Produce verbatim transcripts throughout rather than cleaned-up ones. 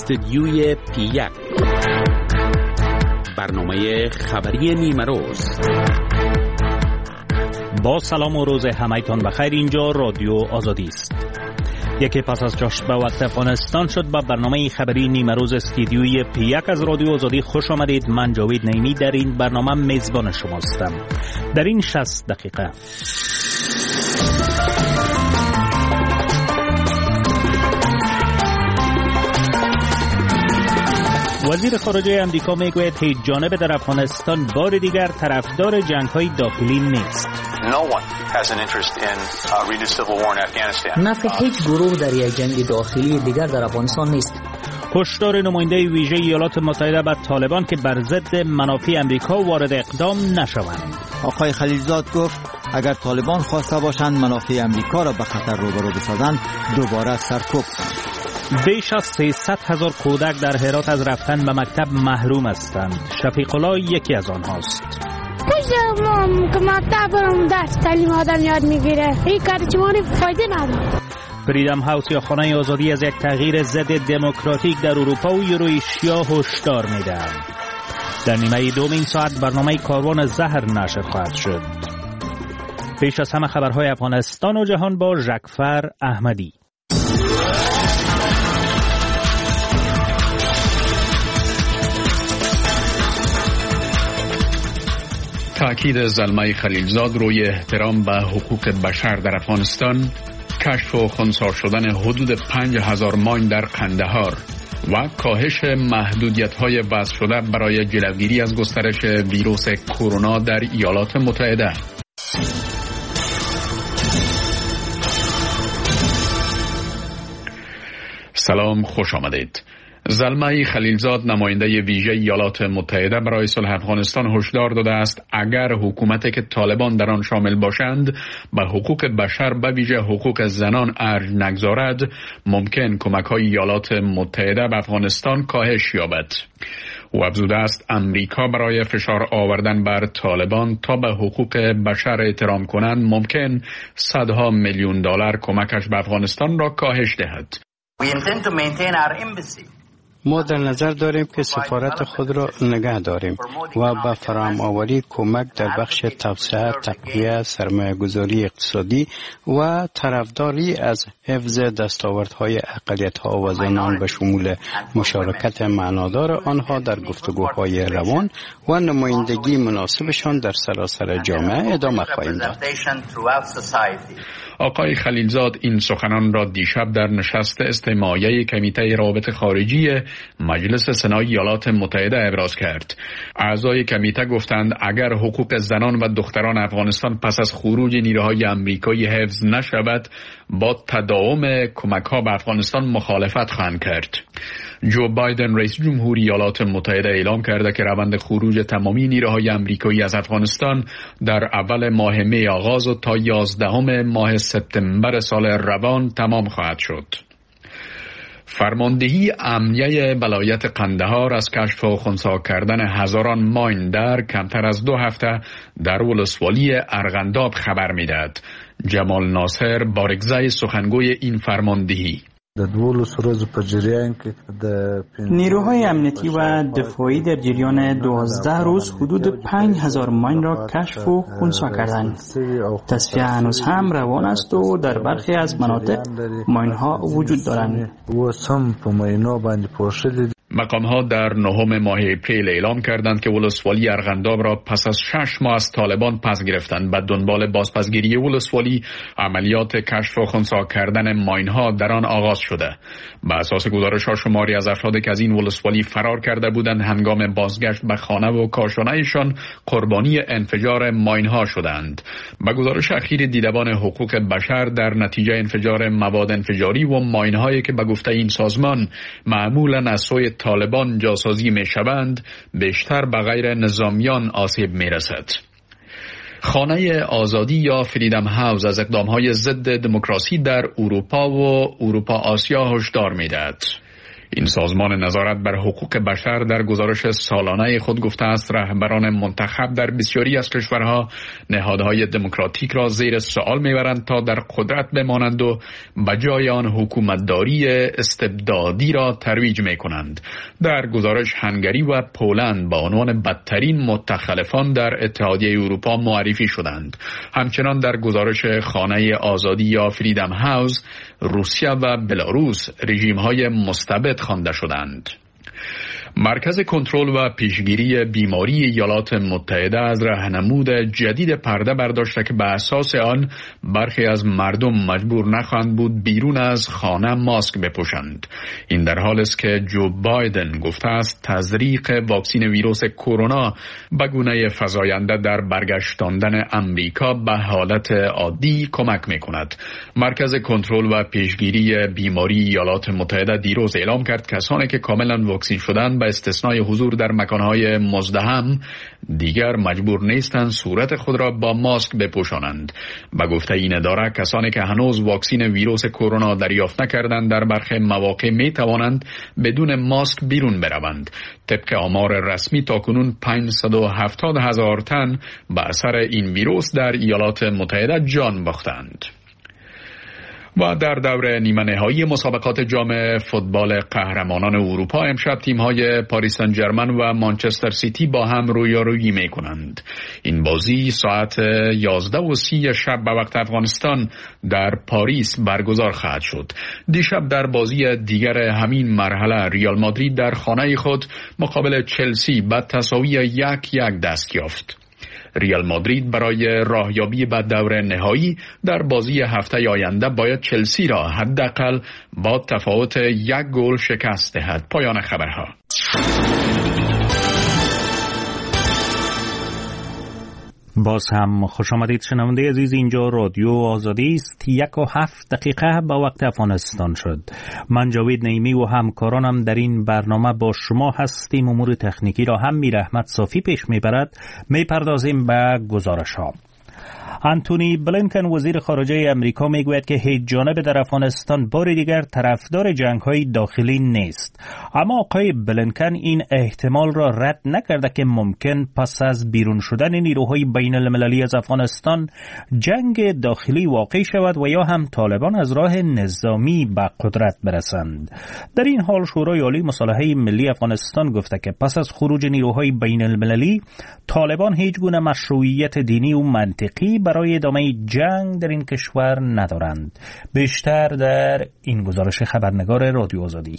استدیوی پی یک، برنامه خبری نیمه روز. با سلام و روز همایتان بخیر. اینجا رادیو آزادی است. یکی پس از جشن به وقت افغانستان شد. با برنامه خبری نیمه روز استدیوی پی یک از رادیو آزادی خوش آمدید. من جاوید نعیمی در این برنامه میزبان شماستم. در این شصت دقیقه وزیر خارجه امریکا میگوید هیچ جانبه در افغانستان بار دیگر طرفدار جنگ‌های داخلی نیست. نفع هیچ گروه در یک جنگ داخلی دیگر در افغانستان نیست. هشدار نماینده ویژه ایالات متحده به طالبان که بر ضد منافع امریکا وارد اقدام نشوند. آقای خلیلزاد گفت اگر طالبان خواسته باشند منافع امریکا را به خطر روبرو بسازند دوباره سرکوب کنند. بیش از سیصد هزار کودک در هرات از رفتن به مکتب محروم هستند. شفیق الله یکی از آنهاست. کجا ما که مکتب برم درس تعلیم آدم یاد میگیره، این کار چمانی فایده نداره. فریدم هاوس یا خانه آزادی از یک تغییر ضد دموکراتیک در اروپا و یورویشیا هشدار میدهند. در نیمه دوم این ساعت برنامه کاروان زهر نشر خواهد شد. پیش از همه خبرهای افغانستان و جهان با ژکفر احمدی. تأکید زلمه خلیلزاد روی احترام به حقوق بشر در افغانستان، کشف و خنثی شدن حدود پنج هزار ماین در قندهار و کاهش محدودیت‌های وضع شده برای جلوگیری از گسترش ویروس کرونا در ایالات متحده. سلام، خوش آمدید. زلمه خلیلزاد نماینده ویژه ایالات متحده برای صلح افغانستان هشدار داده است اگر حکومتی که طالبان در آن شامل باشند به حقوق بشر به ویژه حقوق زنان ارج نگذارد، ممکن کمک‌های ایالات متحده به افغانستان کاهش یابد. او افزوده است امریکا برای فشار آوردن بر طالبان تا به حقوق بشر احترام کنند ممکن صدها میلیون دلار کمکش به افغانستان را کاهش دهد. ما در نظر داریم که سفارت خود را نگه داریم و به فراهم آوری کمک در بخش توسعه، تقویت، سرمایه گذاری اقتصادی و طرفداری از حفظ دستاوردهای اقلیت‌ها و زنان به شمول مشارکت معنادار آنها در گفتگوهای روان و نمایندگی مناسبشان در سراسر جامعه ادامه خواهیم داد. آقای خلیلزاد این سخنان را دیشب در نشست استماعیه کمیته روابط خارجی مجلس سنای ایالات متحده ابراز کرد. اعضای کمیته گفتند اگر حقوق زنان و دختران افغانستان پس از خروج نیروهای آمریکایی حفظ نشود، با تداوم کمک‌ها به افغانستان مخالفت خواهند کرد. جو بایدن رئیس جمهوری ایالات متحده اعلام کرده که روند خروج تمامی نیروهای آمریکایی از افغانستان در اول ماه می آغاز و تا یازدهم ماه سپتامبر سال روان تمام خواهد شد. فرماندهی امنیه ولایت قندهار از کشف و خنثی کردن هزاران ماین در کمتر از دو هفته در ولسوالی ارغنداب خبر میدهد. جمال ناصر بارگزای سخنگوی این فرماندهی: نیروهای امنیتی و دفاعی در جریان دوازده روز حدود پنج هزار ماین را کشف و خنثی کردند. تصفیه هنوز هم روان است و در برخی از مناطق ماین ها وجود دارند. مقام ها در نهم ماه اپریل اعلام کردند که ولسوالی ارغنداب را پس از شش ماه از طالبان پس گرفتند. به دنبال بازپسگیری ولسوالی عملیات کشف و خنثی کردن ماین ها در آن آغاز شده. به اساس گزارش ها شماری از افرادی که از این ولسوالی فرار کرده بودند هنگام بازگشت به خانه و کاشانه‌شان قربانی انفجار ماین ها شدند. به گزارش اخیر دیدبان حقوق بشر در نتیجه انفجار مواد انفجاری و ماین هایی که به گفته این سازمان معمولاً از سوی طالبان جاسازی می شوند، بیشتر به غیر نظامیان آسیب می رسد. خانه آزادی یا فریدم هاوس از اقدامهای ضد دموکراسی در اروپا و اروپا آسیا هشدار می دهد. این سازمان نظارت بر حقوق بشر در گزارش سالانه خود گفته است رهبران منتخب در بسیاری از کشورها نهادهای دموکراتیک را زیر سوال میبرند تا در قدرت بمانند و بجای آن حکومتداری استبدادی را ترویج میکنند. در گزارش هنگری و پولند با عنوان بدترین متخلفان در اتحادیه اروپا معرفی شدند. همچنان در گزارش خانه آزادی یا فریدم هاوس روسیه و بلاروس رژیم‌های مستبد خوانده شدند. مرکز کنترل و پیشگیری بیماری ایالات متحده از راهنمود جدید پرده برداشته که به اساس آن برخی از مردم مجبور نخواهند بود بیرون از خانه ماسک بپوشند. این در حالی است که جو بایدن گفته است تزریق واکسن ویروس کرونا به گونه فزاینده در برگشتاندن امریکا به حالت عادی کمک می‌کند. مرکز کنترل و پیشگیری بیماری ایالات متحده دیروز اعلام کرد کسانی که کاملا واکسن شدند به استثنای حضور در مکانهای مزدحم دیگر مجبور نیستند صورت خود را با ماسک بپوشانند. به گفته این اداره کسانی که هنوز واکسن ویروس کرونا دریافت نکردند در برخی مواقع می توانند بدون ماسک بیرون بروند. طبق آمار رسمی تاکنون پانصد و هفتاد هزار تن به اثر این ویروس در ایالات متحده جان باختند. و در دور نیمه نهایی مسابقات جام فوتبال قهرمانان اروپا امشب تیم‌های پاریس سن ژرمن و مانچستر سیتی با هم رویارویی می‌کنند. این بازی ساعت یازده و سی شب به وقت افغانستان در پاریس برگزار خواهد شد. دیشب در بازی دیگر همین مرحله ریال مادرید در خانه خود مقابل چلسی به تساوی یک یک دست یافت. ریال مادرید برای راهیابی به دور نهایی در بازی هفته آینده باید چلسی را حداقل با تفاوت یک گل شکست دهد. پایان خبرها. باز هم خوش آمدید شنونده عزیز، اینجا رادیو آزادی است. یک و هفت دقیقه با وقت افغانستان شد. من جاوید نعیمی و همکارانم در این برنامه با شما هستیم. امور تکنیکی را هم میر احمد صافی پیش میبرد. میپردازیم به گزارش ها. آنتونی بلینکن وزیر خارجه امریکا میگوید که هیچ جانبه در افغانستان بار دیگر طرفدار جنگ‌های داخلی نیست. اما آقای بلینکن این احتمال را رد نکرده که ممکن پس از بیرون شدن نیروهای بین المللی از افغانستان جنگ داخلی واقع شود و یا هم طالبان از راه نظامی به قدرت برسند. در این حال شورای عالی مصالحه ملی افغانستان گفته که پس از خروج نیروهای بین المللی طالبان هیچ گونه مشروعیت دینی و منطقی برای ادامه جنگ در این کشور ندارند. بیشتر در این گزارش خبرنگار رادیو آزادی.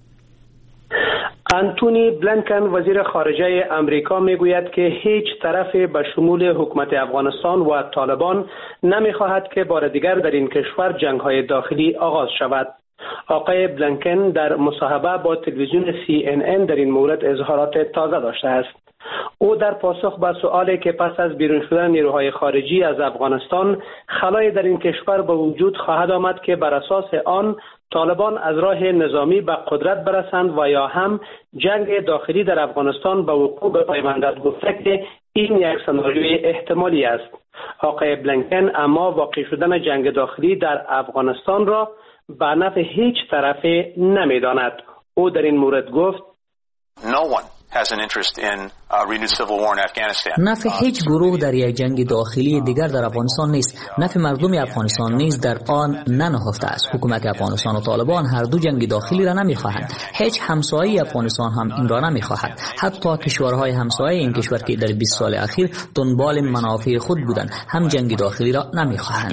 آنتونی بلینکن وزیر خارجه امریکا میگوید که هیچ طرف به شمول حکومت افغانستان و طالبان نمیخواهد که بار دیگر در این کشور جنگ‌های داخلی آغاز شود. آقای بلینکن در مصاحبه با تلویزیون سی ان ان در این مورد اظهارات تازه داشته است. او در پاسخ به سؤالی که پس از بیرون شدن نیروهای خارجی از افغانستان خلایی در این کشور به وجود خواهد آمد که بر اساس آن طالبان از راه نظامی به قدرت برسند و یا هم جنگ داخلی در افغانستان به وقوع بپیوندد، گفته که این یک سناریوی احتمالی است. آقای بلینکن اما واقع شدن جنگ داخلی در افغانستان را به نفع هیچ طرفی نمیداند. او در این مورد گفت No one has an interest in a renewed civil war in Afghanistan. نفع هیچ گروه در یک جنگ داخلی دیگر در افغانستان نیست. نفع مردم افغانستان نیز در آن ننهفته است. حکومت افغانستان و طالبان هر دو جنگ داخلی را نمیخواهند. هیچ همسایه افغانستان هم این را نمیخواهد. حتی کشورهای همسایه این کشور که در بیست سال اخیر دنبال منافع خود بودند هم جنگ داخلی را نمیخواهند.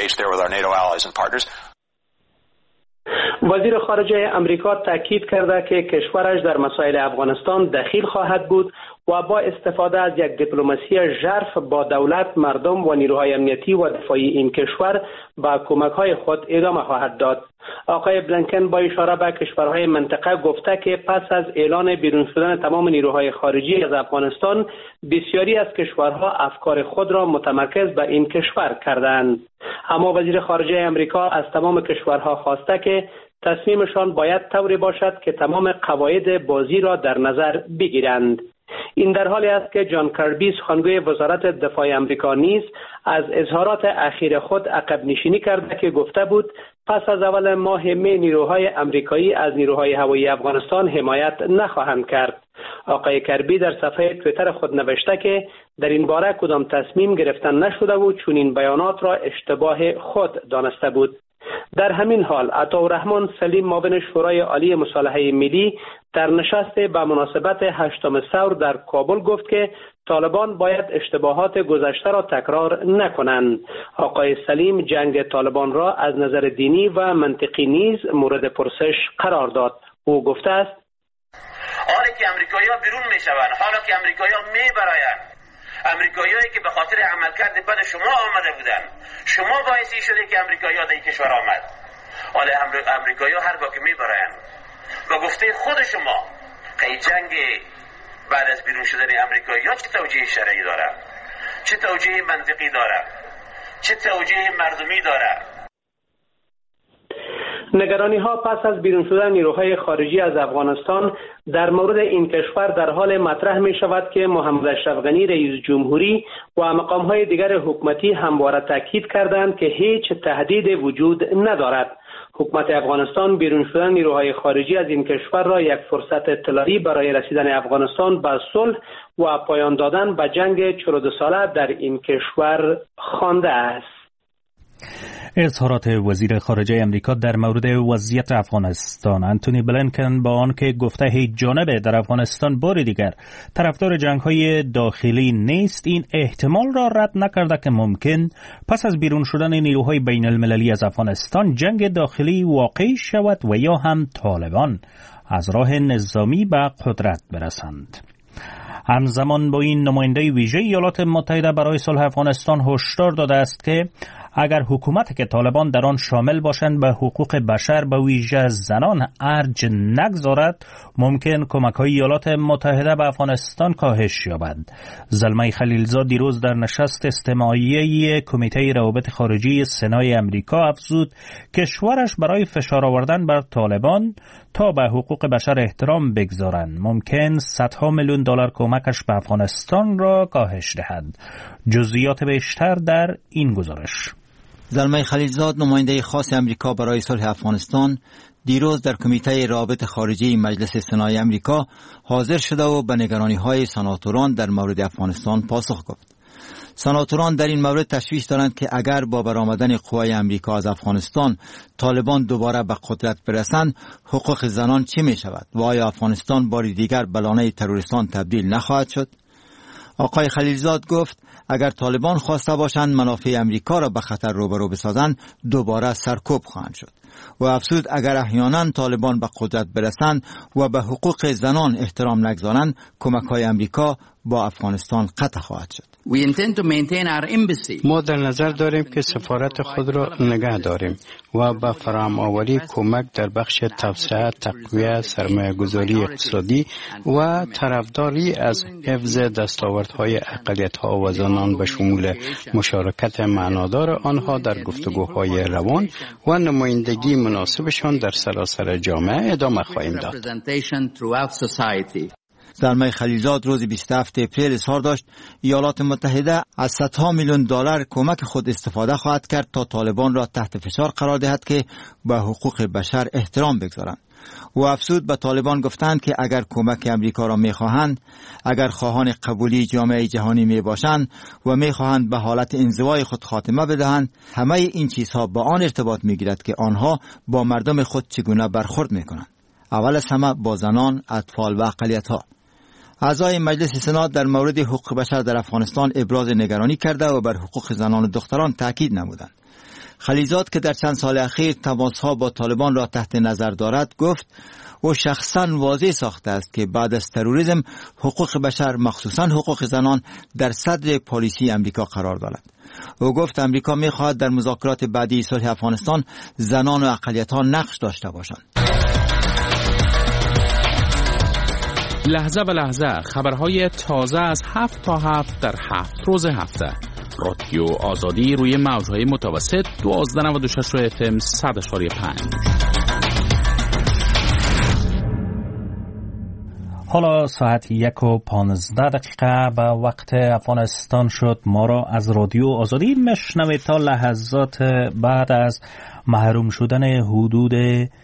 وزیر خارجه امریکا تاکید کرده که کشورش در مسائل افغانستان دخیل خواهد بود و با استفاده از یک دیپلماسی ژرف با دولت، مردم و نیروهای امنیتی و دفاعی این کشور با کمک‌های خود ادامه خواهد داد. آقای بلینکن با اشاره به کشورهای منطقه گفته که پس از اعلان بیرون شدن تمام نیروهای خارجی از افغانستان بسیاری از کشورها افکار خود را متمرکز به این کشور کردند. اما وزیر خارجه امریکا از تمام کشورها خواسته که تصمیمشان باید طوری باشد که تمام قواعد بازی را در نظر بگیرند. این در حالی است که جان کربی سخنگوی وزارت دفاع امریکا نیز از اظهارات اخیر خود عقب نشینی کرده که گفته بود پس از اول ماه می نیروهای امریکایی از نیروهای هوایی افغانستان حمایت نخواهند کرد. آقای کربی در صفحه توییتر خود نوشته که در این باره کدام تصمیم گرفتن نشده و چون این بیانات را اشتباه خود دانسته بود. در همین حال عطاالرحمن سلیم معاون شورای عالی مصالحه ملی در نشست به مناسبت هشتم ثور در کابل گفت که طالبان باید اشتباهات گذشته را تکرار نکنند. آقای سلیم جنگ طالبان را از نظر دینی و منطقی نیز مورد پرسش قرار داد. او گفته است: حالا که امریکایی‌ها بیرون میشوند، حالا که امریکایی‌ها میبرایند، امریکایی‌هایی که به خاطر عملکرد بد شما آمده بودند، شما باعثی شده که امریکایی‌ها در این کشور آمد. حالا امریکایی‌ها هر گاه که میبرایند و گفته خود شما که این جنگ بعد از بیرون شدن امریکایی‌ها چه توجیه شرعی داره، چه توجیه منطقی داره، چه توجیه مردمی داره. نگرانی ها پس از بیرون شدن نیروهای خارجی از افغانستان در مورد این کشور در حال مطرح می شود که محمد اشرف غنی رئیس جمهوری و مقام های دیگر حکومتی همواره تاکید کردند که هیچ تهدید وجود ندارد. حکومت افغانستان بیرون شدن نیروهای خارجی از این کشور را یک فرصت طلایی برای رسیدن افغانستان به صلح و پایان دادن به جنگ چهل و دو ساله در این کشور خوانده است. اظهارات وزیر خارجه امریکا در مورد وضعیت افغانستان. انتونی بلینکن با آنکه گفته هیچ جانبه در افغانستان بار دیگر طرفدار جنگ‌های داخلی نیست، این احتمال را رد نکرده که ممکن پس از بیرون شدن نیروهای بین المللی از افغانستان جنگ داخلی واقعی شود و یا هم طالبان از راه نظامی به قدرت برسند. همزمان با این نماینده ویژه ایالات متحده برای صلح افغانستان هشدار داده است که اگر حکومت که طالبان در آن شامل باشند به حقوق بشر به ویژه زنان ارج نگذارد، ممکن کمک‌های ایالات متحده به افغانستان کاهش یابد. زلمه خلیلزاد دیروز در نشست استماعیه کمیته روابط خارجی سنای امریکا افزود کشورش برای فشار آوردن بر طالبان تا به حقوق بشر احترام بگذارند ممکن صدها میلیون دلار کمکش به افغانستان را کاهش دهد. جزئیات بیشتر در این گزارش. زلمه خلیلزاد نماینده خاص امریکا برای صلح افغانستان دیروز در کمیته روابط خارجی مجلس سنای امریکا حاضر شده و به نگرانی‌های سناتوران در مورد افغانستان پاسخ گفت. سناتوران در این مورد تشویش دارند که اگر با برآمدن قوای امریکا از افغانستان طالبان دوباره به قدرت برسند، حقوق زنان چه می شود و آیا افغانستان باری دیگر به لانه تروریستان تبدیل نخواهد شد؟ آقای خلیلزاد گفت اگر طالبان خواسته باشند منافع امریکا را به خطر روبرو بسازند، دوباره سرکوب خواهند شد. و افزود اگر احیانا طالبان به قدرت برسند و به حقوق زنان احترام نگذارند، کمک‌های امریکا با افغانستان قطع خواهد شد. ما در نظر داریم که سفارت خود را نگه داریم و به فراهم آوری کمک در بخش توسعه، تقویت، سرمایه‌گذاری اقتصادی و طرفداری از حفظ دستاوردهای اقلیت‌ها و زنان به شمول مشارکت معنادار آنها در گفتگوهای روان و نمایندگی مناسبشان در سراسر جامعه ادامه خواهیم داد. زلمه خلیلزاد روز بیست و هفتم اپریل اظهار داشت ایالات متحده از صدها میلیون دلار کمک خود استفاده خواهد کرد تا طالبان را تحت فشار قرار دهد که به حقوق بشر احترام بگذارند. و افزود به طالبان گفتند که اگر کمک امریکا را میخواهند، اگر خواهان قبولی جامعه جهانی می باشند و میخواهند به حالت انزوای خود خاتمه بدهند، همه این چیزها با آن ارتباط میگیرد که آنها با مردم خود چگونه برخورد میکنند. اول از همه با زنان، اطفال و اقلیت‌ها. اعضای مجلس سنا در مورد حقوق بشر در افغانستان ابراز نگرانی کرده و بر حقوق زنان و دختران تاکید نمودند. خلیلزاد که در چند سال اخیر تماسها با طالبان را تحت نظر دارد گفت او شخصا واضح ساخته است که بعد از تروریسم حقوق بشر مخصوصا حقوق زنان در صدر پالیسی امریکا قرار دارد. او گفت امریکا می‌خواهد در مذاکرات بعدی صلح افغانستان زنان و اقلیت‌ها نقش داشته باشند. لحظه به لحظه خبرهای تازه از هفت تا هفت در هفت روز هفته. رادیو آزادی روی موج‌های متوسط دوازده نود و شش اف ام صد اشاری پنج. حالا ساعت یک و پانزده دقیقه به وقت افغانستان شد. ما را از رادیو آزادی مشنوید تا لحظات بعد از محروم شدن حدود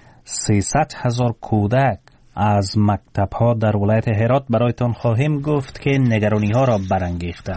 سیصد هزار کودک از مکتب ها در ولایت هرات برایتان خواهیم گفت که نگرانی ها را برانگیخته.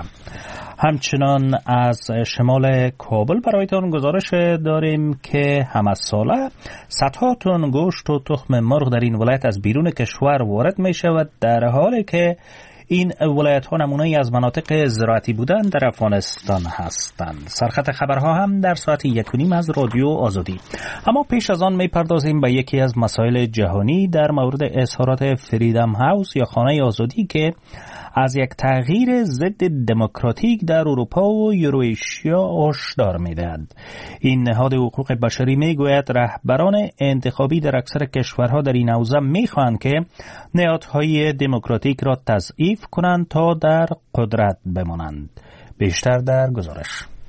همچنان از شمال کابل برایتان گزارش داریم که همه ساله صدها تن گوشت و تخم مرغ در این ولایت از بیرون کشور وارد می شود، در حالی که این ولایت ها نمونه‌ای از مناطق زراعتی بودن در افغانستان هستند. سرخط خبرها هم در ساعت یک و نیم از رادیو آزادی. اما پیش از آن می پردازیم به یکی از مسائل جهانی در مورد اظهارات فریدم هاوس یا خانه آزادی که از یک تغییر ضد دموکراتیک در اروپا و یوروئیشیا هشدار می‌دهد. این نهاد حقوق بشری میگوید رهبران انتخابی در اکثر کشورها در این حوزه می‌خواهند که نهادهای دموکراتیک را تضعیف کنند تا در قدرت بمانند. بیشتر در گزارش.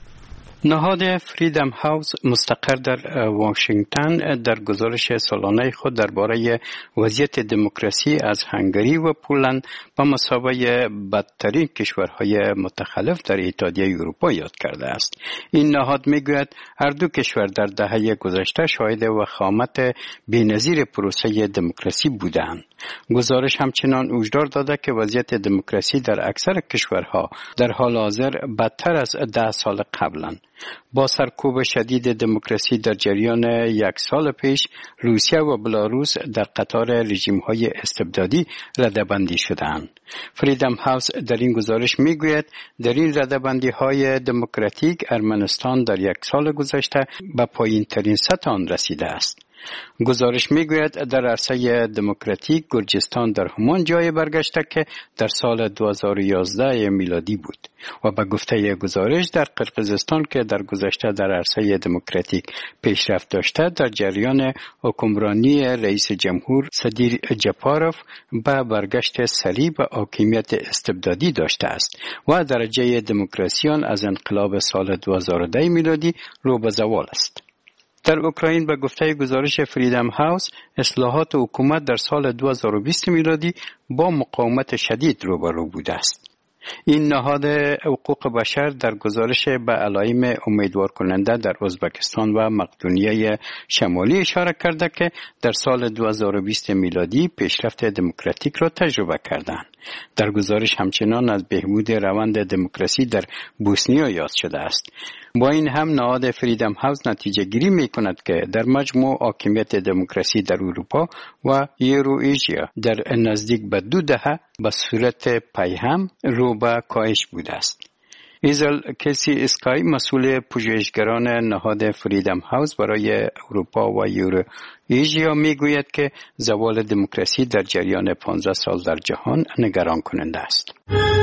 نهاد فریدم هاوس مستقر در واشنگتن در گزارش سالانه خود درباره وضعیت دموکراسی از هنگری و پولند با مثابه بدترین کشورهای متخلف در اتحادیه اروپا یاد کرده است. این نهاد میگوید هر دو کشور در دهه گذشته شاهد وخامت بی‌نظیر پروسه دموکراسی بودند. گزارش همچنان هشدار داده که وضعیت دموکراسی در اکثر کشورها در حال حاضر بدتر از ده سال قبلند. با سرکوب شدید دموکراسی در جریان یک سال پیش، روسیه و بلاروس در قطار رژیم‌های استبدادی رده‌بندی شدند. فریدم هاوس در این گزارش میگوید در این رده‌بندی‌های دموکراتیک ارمنستان در یک سال گذشته به پایین‌ترین سطح آن رسیده است. گزارش میگوید در عرصه دموکراتیک گرجستان در همان جای برگشته که در سال دو هزار و یازده میلادی بود و به گفته گزارش در قرقیزستان که در گذشته در عرصه دموکراتیک پیشرفت داشته در جریان حکمرانی رئیس جمهور سدیر جپاروف به برگشت سریع به حاکمیت استبدادی داشته است و درجه دموکراسی آن از انقلاب سال دو هزار و ده میلادی رو به زوال است. در اوکراین به گفته گزارش فریدم هاوس اصلاحات حکومت در سال دو هزار و بیست میلادی با مقاومت شدید روبرو بوده است. این نهاد حقوق بشر در گزارش به علائم امیدوار کننده در ازبکستان و مقدونیه شمالی اشاره کرده که در سال دو هزار و بیست میلادی پیشرفت دموکراتیک را تجربه کردند. در گزارش همچنان از بهبود روند دموکراسی در بوسنیا یاد شده است. با این هم نهاد فریدم هاوس نتیجه گیری می کند که در مجموع حاکمیت دموکراسی در اروپا و یوروئیشیا در نزدیک به دو دهه به صورت پیهم رو به کاهش بوده است. ایزل کسی اسکای مسئول پژوهشگران نهاد فریدم هاوس برای اروپا و یوروئیشیا میگوید که زوال دموکراسی در جریان پانزده سال در جهان نگران کننده است.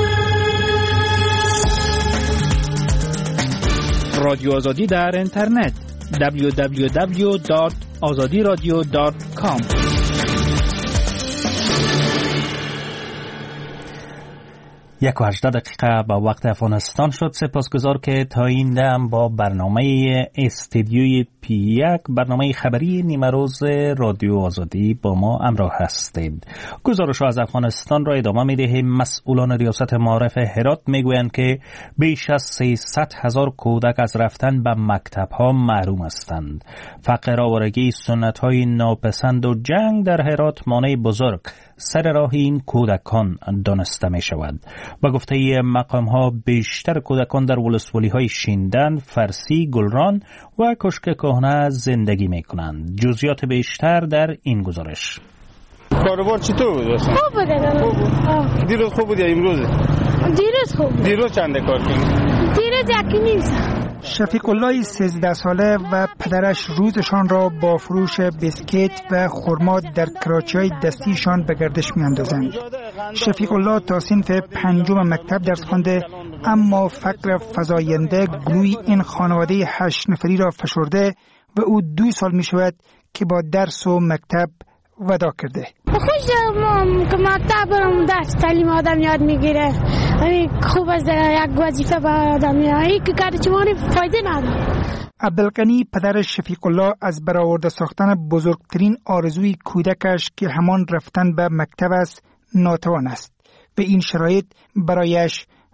رادیو آزادی در اینترنت دبلیو دبلیو دبلیو دات آزادی رادیو دات کام. یک و هجده دقیقه با وقت افغانستان شد. سپاسگزار که تا این دم با برنامه استدیوی پی یک برنامه خبری نیمه روز رادیو آزادی با ما همراه هستید. گزارش از افغانستان را ادامه می دهیم. مسئولان ریاست معارف هرات می گویند که بیش از سیصد هزار کودک از رفتن به مکتب ها محروم هستند. فقر، آوارگی، سنت های ناپسند و جنگ در هرات مانع بزرگ سر راه این کودکان دانسته می شود. با گفته مقام ها بیشتر کودکان در ولسوالی های شیندن، فرسی، گلران و کشک کهنه زندگی می کنند. جزئیات بیشتر در این گزارش. کاروبار چطور بود؟ خوب بود. دیروز خوب بود یا امروز؟ دیروز خوب. دیروز چنده کار کردید؟ دیروز یکی نیست. شفیق الله سیزده ساله و پدرش روزشان را با فروش بسکیت و خرما در کراچی‌های دستیشان به گردش می‌اندازند. شفیق الله تا صنف پنجم مکتب درس خوانده، اما فقر فزاینده گلوی این خانواده هشت نفری را فشرده و او دو سال می‌شود که با درس و مکتب ودا کرده. خوش ما که مکتب برم درس تعلیم آدم یاد میگیره. خوب از یک وظیفه به آدم یاد که کار چمانی فایده نداره. عبدالغنی پدر شفیق الله از برآورده ساختن بزرگترین آرزوی کودکش که همان رفتن به مکتب است ناتوان است. به این شرایط برایش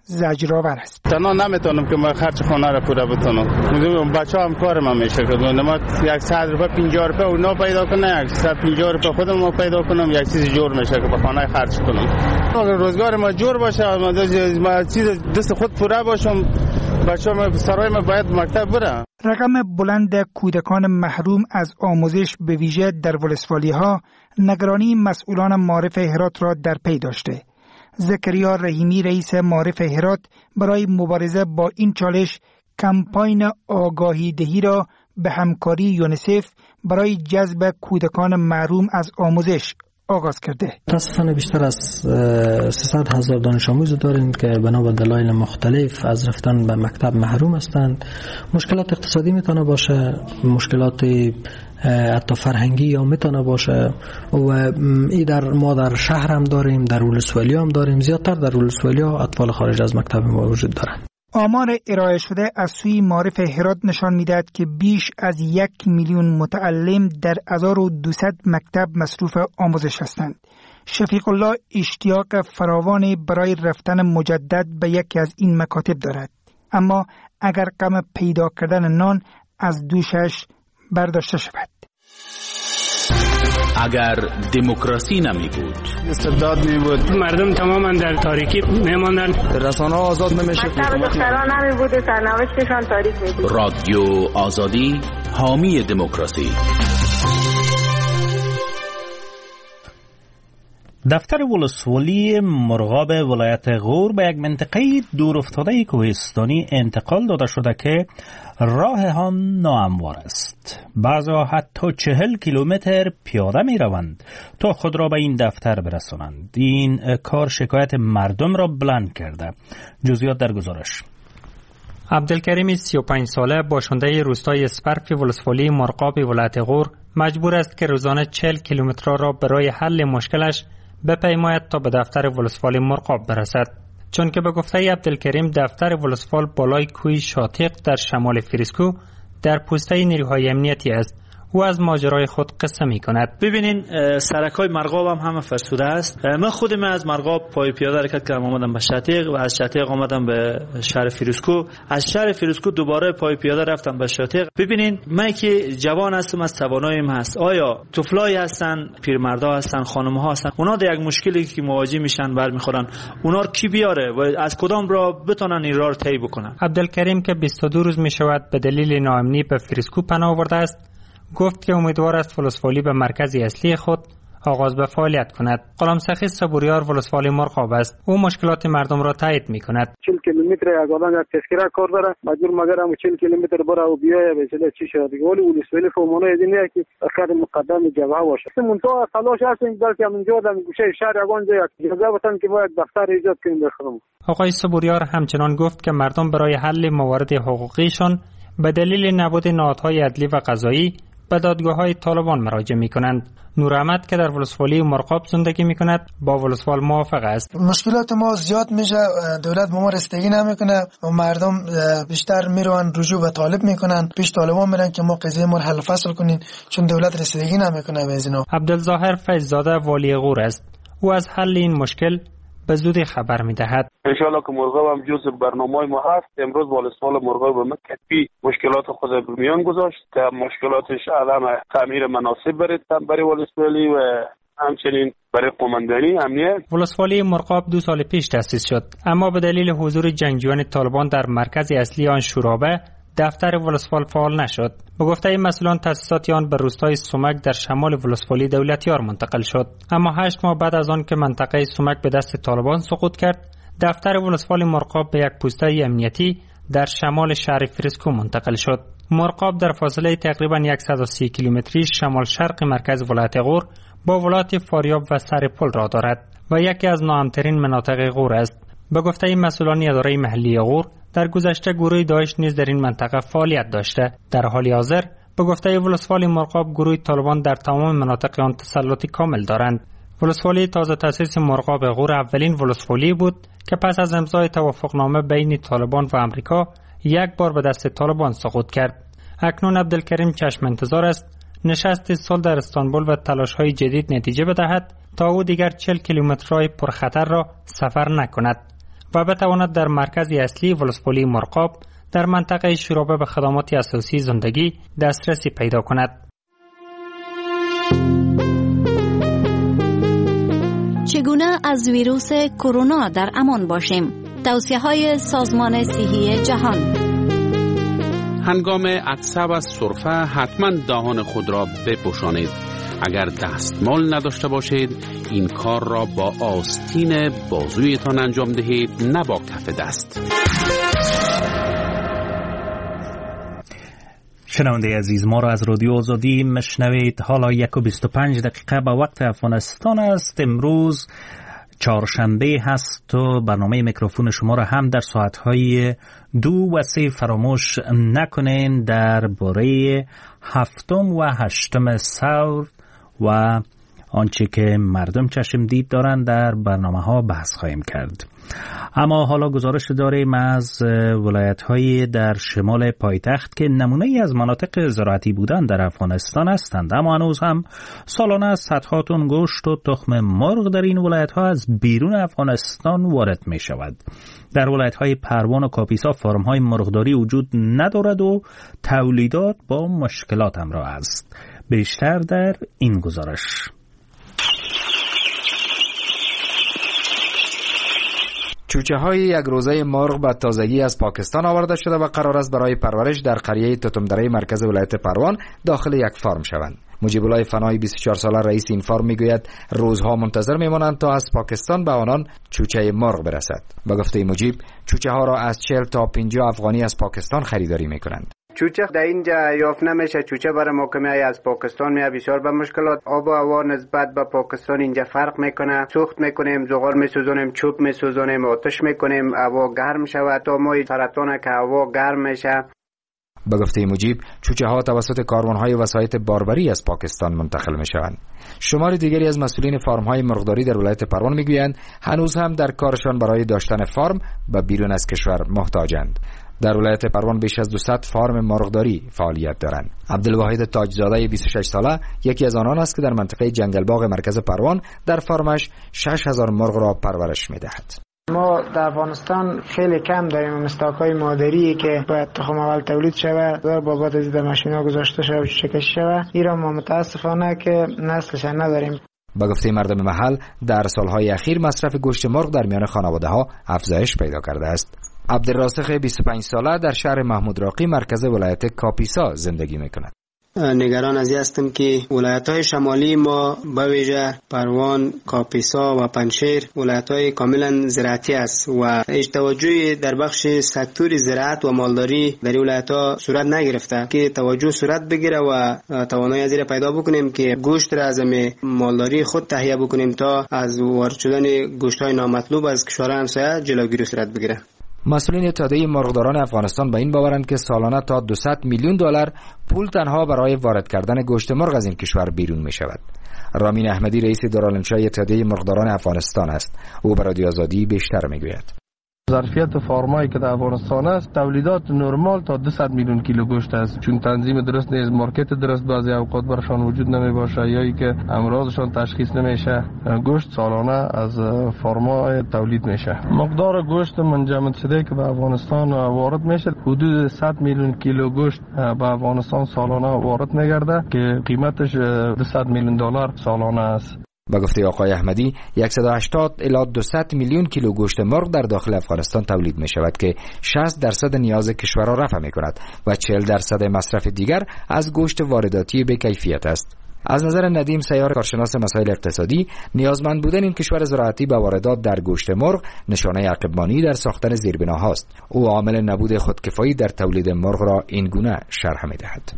زجرآور است. تنها نمیتونم که من خرج خانه را پوره بتونم. بچه هم کار من میشه که ما یک صد روپیه پنجاه روپیه اونا پیدا کنه، یک صد پنجاه روپیه خودم ما پیدا کنم، یک چیز جور میشه که به خانه خرج کنم. اگر روزگار ما جور باشه، ما چیز دست خود پوره باشم، بچه ما سرای ما باید مکتب بره. رقم بلند کودکان محروم از آموزش به ویژه در ولسوالی ها نگرانی مسئولان معارف هرات را در پی داشته. زکریا رحیمی رئیس معارف هرات برای مبارزه با این چالش کمپاین آگاهی دهی را به همکاری یونیسف برای جذب کودکان محروم از آموزش آغاز کرده. متاسفانه بیشتر از سیصد هزار دانش آموز داریم که بنا به دلایل مختلف از رفتن به مکتب محروم هستند. مشکلات اقتصادی میتونه باشه، مشکلات حتی فرهنگی یا میتونه باشه و ای در ما در شهر هم داریم، در ولسوالی هم داریم، زیادتر در ولسوالی ها اطفال خارج از مکتب ما وجود دارند. آمار ارائه شده از سوی معارف هرات نشان می‌دهد که بیش از یک میلیون متعلم در هزار و دویست مکتب مصروف آموزش هستند. شفیق الله اشتیاق فراوانی برای رفتن مجدد به یکی از این مکاتب دارد، اما اگر غم پیدا کردن نان از دوشش برداشته شود. اگر دموکراسی نمی بود، استبداد می بود، مردم تماما در تاریکی می ماندن، رسانه ها آزاد نمیشه، مکتب دختران نمی بود و سرنوشتشان تاریک می بود. رادیو آزادی، حامی دموکراسی. دفتر ولسوالی مرغاب ولایت غور به یک منطقه دور افتاده کوهستانی انتقال داده شده که راه آن ناهموار است. بعضا حتی چهل کیلومتر پیاده می روند تا خود را به این دفتر برسانند. این کار شکایت مردم را بلند کرده. جزئیات در گزارش. عبدالکریم سی و پنج ساله باشنده روستای اسپرف ولسوالی مرغاب ولایت غور مجبور است که روزانه چهل کیلومتر را برای حل مشکلش بپیماید تا به دفتر ولسوالی مرغاب برسد. چون که به گفته عبدالکریم دفتر ولسوال بالای کوی شاتیق در شمال فریسکو در پوسته نیروهای امنیتی است. او از ماجرای خود قصه می کند. ببینین سرکای مرغاب هم همه فرسوده است. من خودم از مرغاب پای پیاده حرکت کردم آمدم به شاتیق و از شاتیق آمدم به شهر فریسکو. از شهر فریسکو دوباره پای پیاده رفتم به شاتیق. ببینین من که جوان هستم، از توانایم هست. آیا طفلای هستن، پیرمردا هستن، خانم‌ها هستن، اونا در یک مشکلی که مواجه میشن برمیخورن، اونا رو کی بیاره و از کدام را بتونن این راه رو طی بکنن؟ عبدالکریم که بیست و دو روز می شود به دلیل ناامنی به فریسکو پناه آورده است، گفت که امیدوار است ولسوالی به مرکز اصلی خود آغاز به فعالیت کند. غلامسخی صبوریار ولسوالی مرغاب است. او مشکلات مردم را تایید می کند. چهل کیلومتر از آدم یک تذکره کار داره، مجبور مگر هم چهل کیلومتر بره و بیایه به چله چی شد. ولی ولسوالی فهمونه از اینه که اخر مقدم جبهه باشه. منتها تلاش هستیم بلکه همونجا در گوشه شهر یگانجا یک اجازه بتن که باید دفتر ایجاد کنیم بخرم. آقای صبوریار همچنان گفت که مردم برای حل موارد حقوقیشان به دلیل نبود نهادهای عدلی و قضایی به دادگاه‌های طالبان مراجعه می‌کنند. نور احمد که در ولسوالی مرغاب زندگی می‌کند با ولسوال موافق است. مشکلات ما زیاد میشه، دولت به ما رسیدگی نمی‌کنه و مردم بیشتر میروان رجوع به طالب می‌کنن، پیش طالبان میرن که ما قضیه ما حل فصل کنین چون دولت رسیدگی نمی‌کنه به اینا. عبدالظاهر فیض‌زاده والی غور است. او از حل این مشکل به زودی خبر می‌دهد. ان شاء الله که مرغاب هم جزء برنامه ما هست. امروز ولسوال مرغاب به مکتبی مشکلات خود به میان گذاشت که مشکلاتش عدم تعمیر مناسب برای برای ولسوالی و همچنین برای قوماندانی امنیت. ولسوالی مرغاب دو سال پیش تأسیس شد، اما به دلیل حضور جنگجویان طالبان در مرکز اصلی آن شورابه دفتر ولسوال فعال نشد. به گفته مسئولان تأسیسات آن به روستای سومک در شمال ولسوالی دولتیار منتقل شد، اما هشت ماه بعد از آن که منطقه سومک به دست طالبان سقوط کرد، دفتر ولسوالی مرغاب به یک پوسته امنیتی در شمال شهر فریسکو منتقل شد. مرغاب در فاصله تقریبا صد و سی کیلومتری شمال شرق مرکز ولایت غور با ولایت فاریاب و سرپل را دارد و یکی از ناامن‌ترین مناطق غور است. به گفته مسئولان اداره محلی غور، در گذشته گروه داعش نیز در این منطقه فعالیت داشته. در حال حاضر به گفته ولسوالی مرغاب گروه طالبان در تمام مناطق آن تسلط کامل دارند. ولسوالی تازه تأسیس مرغاب غور اولین ولسوالی بود که پس از امضای توافقنامه بین طالبان و آمریکا یک بار به دست طالبان سقوط کرد. اکنون عبدالکریم چشم انتظار است نشست صلح در استانبول و تلاش‌های جدید نتیجه بدهد تا او دیگر چهل کیلومترهای پرخطر را سفر نکند و بتواند در مرکز اصلی ولسوالی مرغاب در منطقه شورابه به خدمات اساسی زندگی دسترسی پیدا کند. چگونه از ویروس کرونا در امان باشیم؟ توصیه‌های سازمان صحی جهان. هنگام عطسه و سرفه حتما دهان خود را بپوشانید. اگر دستمال نداشته باشید این کار را با آستین بازویتان انجام دهید، نه با کف دست. شنونده عزیز، ما را از رادیو آزادی مشنوید. حالا یک و بیست و پنج دقیقه به وقت افغانستان است. امروز چهارشنبه هست و برنامه میکروفون شما را هم در ساعتهای دو و سه فراموش نکنین. در باره هفتم و هشتم ثور و آنچه که مردم چشم دید دارن در برنامه ها بحث خواهیم کرد. اما حالا گزارش داریم از ولایت‌های در شمال پایتخت که نمونه‌ای از مناطق زراعتی بودن در افغانستان هستند، اما هنوز هم سالانه صدها تن گوشت و تخم مرغ در این ولایت‌ها از بیرون افغانستان وارد می‌شود. در ولایت‌های پروان و کاپیسا فارم‌های مرغداری وجود ندارد و تولیدات با مشکلات همراه است. بیشتر در این گزارش. چوچه های یک روزه مرغ به تازگی از پاکستان آورده شده و قرار است برای پرورش در قریه توتمدره مرکز ولایت پروان داخل یک فارم شوند. مجیب الله فنایی بیست و چهار ساله رئیس این فارم میگوید روزها منتظر میمانند تا از پاکستان به آنان چوچه مرغ برسد. به گفته مجیب، چوچه ها را از چهل تا پنجاه افغانی از پاکستان خریداری میکنند. چوچه در اینجا یافت نمیشه. چوچه برای محکمه از پاکستان میاد بسیار به مشکلات. آب و هوا نسبت به پاکستان اینجا فرق میکنه. سوخت میکنیم، زغال میسوزونیم، چوب میسوزونیم، آتش میکنیم، هوا گرم شود تا ما سرطان که هوا گرم میشه. به گفته مجیب، چوچه ها توسط کاروان‌های وسایط باربری از پاکستان منتقل میشوند. شمار دیگری از مسئولین فارم‌های مرغداری در ولایت پروان میگویند هنوز هم در کارشان برای داشتن فارم به بیرون از کشور محتاجند. در ولایت پروان بیش از دویست فارم مرغداری فعالیت دارند. عبدالواحد تاجزاده بیست و شش ساله یکی از آنان است که در منطقه جنگل باغ مرکز پروان در فارمش شش هزار مرغ را پرورش می‌دهد. ما در افغانستان خیلی کم داریم مستاق‌های مادری که باید تخم اول تولید شود و بابت از ماشینا گذاشته شود و چکش شود. ایران ما متاسفانه که نسلش نداریم. با گفته مردم محل در سالهای اخیر مصرف گوشت مرغ در میان خانواده‌ها افزایش پیدا کرده است. عبدالراسخ بیست و پنج ساله در شهر محمود راقی مرکز ولایت کاپیسا زندگی میکند. نگران از این هستم که ولایت‌های شمالی ما به ویژه پروان، کاپیسا و پنجشیر ولایت‌های کاملا زراعتی است و هیچ توجهی در بخش سکتور زراعت و مالداری در این ولایت‌ها صورت نگرفته که توجه صورت بگیره و توانایی از این پیدا بکنیم که گوشت را از مالداری خود تهیه بکنیم تا از وارد شدن گوشت‌های نامطلوب از کشورهای همسایه جلوگیری صورت بگیره. مسئولین اتحادیه مرغداران افغانستان به این باورند که سالانه تا دویست میلیون دلار پول تنها برای وارد کردن گوشت مرغ از این کشور بیرون می شود. رامین احمدی رئیس دارالانشای اتحادیه مرغداران افغانستان است. او به رادیو آزادی بیشتر میگوید. ظرفیت فارمایی که در افغانستان است تولیدات نرمال تا دویست میلیون کیلو گوشت است، چون تنظیم درست نیست، مارکت درست بعضی اوقات برشان وجود نمی باشه یا ای که امراضشان تشخیص نمیشه. گوشت سالانه از فارمای تولید میشه. مقدار گوشت منجمد شده که به افغانستان وارد میشه حدود صد میلیون کیلو گوشت به افغانستان سالانه وارد میگرده که قیمتش دویست میلیون دلار سالانه است. با گفته آقای احمدی صد و هشتاد الی دویست میلیون کیلو گوشت مرغ در داخل افغانستان تولید می شود که شصت درصد نیاز کشور را رفع می کند و چهل درصد مصرف دیگر از گوشت وارداتی به کیفیت است. از نظر ندیم سیار کارشناس مسائل اقتصادی، نیازمند بودن این کشور زراعتی به واردات در گوشت مرغ نشانه عقب‌مانی در ساختن زیربناهاست. او عامل نبود خودکفایی در تولید مرغ را این گونه شرح می دهد.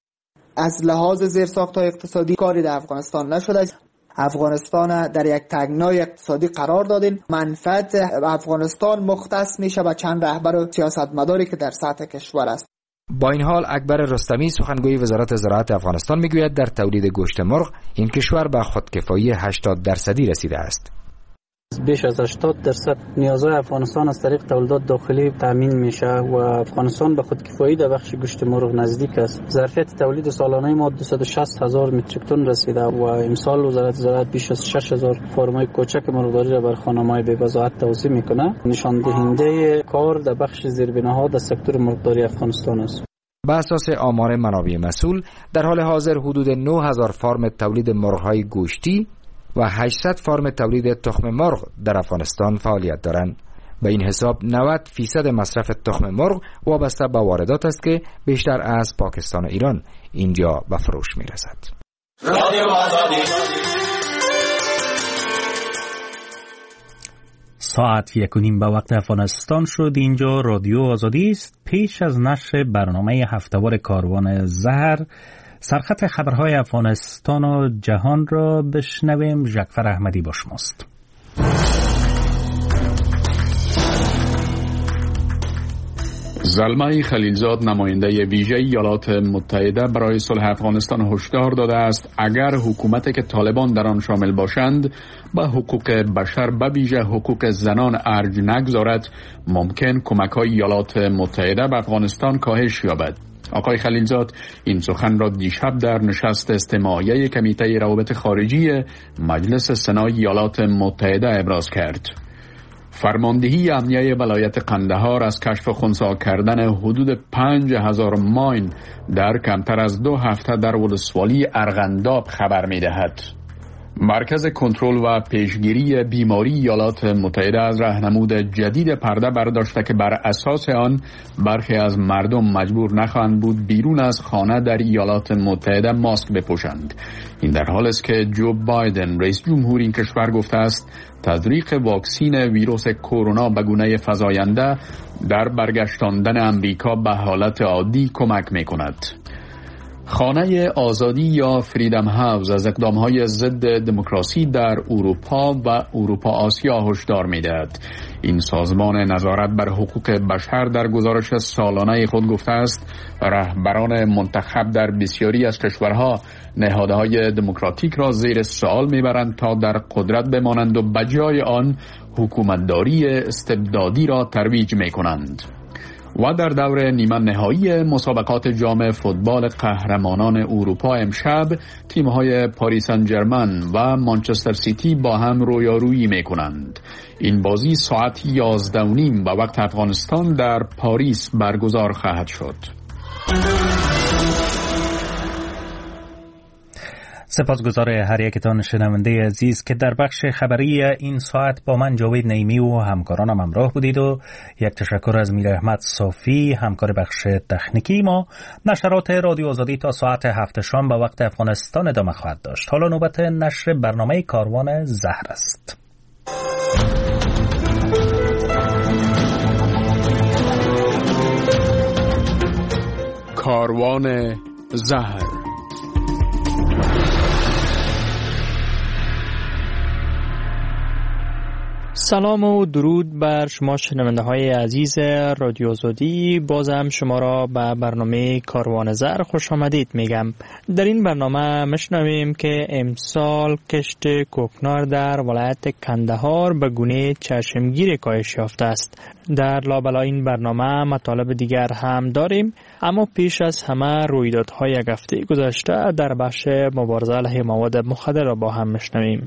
از لحاظ زیرساخت‌های اقتصادی کاری در افغانستان نشده. افغانستان در یک تنگنای اقتصادی قرار دادین. منفعت افغانستان مختص میشه به چند رهبر و سیاستمداری که در سطح کشور است. با این حال اکبر رستمی سخنگوی وزارت زراعت افغانستان میگوید در تولید گوشت مرغ این کشور به خودکفایی هشتاد درصدی رسیده است. بیش از هشتاد درصد نیازهای افغانستان از طریق تولیدات داخلی تامین میشه و افغانستان به خودکفایی در بخش گوشت مرغ نزدیک است. ظرفیت تولید سالانه ما دویست و شصت هزار متریک تن رسیده و امسال وزارت زراعت بیش از شش هزار فرمای کوچک مرغداری را بر خانم‌های بی‌وضاحت توزیع میکنه. نشان دهنده کار در بخش زیربناها در سکتور مرغداری افغانستان است. به اساس آمار منابع مسئول در حال حاضر حدود نه هزار فرم تولید مرغ‌های گوشتی و هشتصد فرم تولید تخم مرغ در افغانستان فعالیت دارند. به این حساب نود فیصد مصرف تخم مرغ وابسته به واردات است که بیشتر از پاکستان و ایران اینجا به فروش می‌رسد. رادیو آزادی. ساعت یک و نیم به وقت افغانستان شد. اینجا رادیو آزادی است. پیش از نشر برنامه هفته‌وار کاروان زهر، سرخط خبرهای افغانستان و جهان را بشنویم. جعفر احمدی با شماست. زلمه خلیلزاد نماینده ویژه ایالات متحده برای صلح افغانستان هشدار داده است اگر حکومتی که طالبان در آن شامل باشند به حقوق بشر به ویژه حقوق زنان ارج نگذارد، ممکن کمک‌های ایالات متحده به افغانستان کاهش یابد. آقای خلیلزاد این سخن را دیشب در نشست استماعیه کمیته روابط خارجی مجلس سنای ایالات متحده ابراز کرد. فرماندهی امنیه ولایت قندهار از کشف خنثی کردن حدود پنج هزار ماین در کمتر از دو هفته در ولسوالی ارغنداب خبر می دهد. مرکز کنترل و پیشگیری بیماری ایالات متحده از راهنمود جدید پرده برداشته که بر اساس آن برخی از مردم مجبور نخواهند بود بیرون از خانه در ایالات متحده ماسک بپوشند. این در حال است که جو بایدن رئیس جمهور این کشور گفته است تزریق واکسین ویروس کرونا به گونه فزاینده در برگشتاندن امریکا به حالت عادی کمک می‌کند. خانه آزادی یا فریدم هاوس از اقدامهای ضد دموکراسی در اروپا و اروپا آسیا هشدار می‌دهد. این سازمان نظارت بر حقوق بشر در گزارش سالانه خود گفته است رهبران منتخب در بسیاری از کشورها نهادهای دموکراتیک را زیر سوال میبرند تا در قدرت بمانند و بجای آن حکومتداری استبدادی را ترویج میکنند. و در دور نیمه نهایی مسابقات جام فوتبال قهرمانان اروپا امشب تیم‌های پاریس سن ژرمن و مانچستر سیتی با هم رویارویی می‌کنند. این بازی ساعت یازده و نیم به وقت افغانستان در پاریس برگزار خواهد شد. سپاسگزار هر یکتان شنونده عزیز که در بخش خبری این ساعت با من جاوید نعیمی و همکارانم همراه بودید و یک تشکر از میر احمد صافی همکار بخش تکنیکی ما. نشرات رادیو آزادی تا ساعت هفت شام به وقت افغانستان ادامه خواهد داشت. حالا نوبت نشر برنامه کاروان زهر است. کاروان زهر. سلام و درود بر شما شنونده های عزیز رادیو آزادی. بازم شما را به برنامه کاروان زهر خوش آمدید میگم. در این برنامه مشنویم که امسال کشت کوکنار در ولایت کندهار به گونه چشمگیر کاهش یافته است. در لابلای این برنامه مطالب دیگر هم داریم، اما پیش از همه رویدادهای یک هفته گذشته در بخش مبارزه علیه مواد مخدر را با هم مشنویم.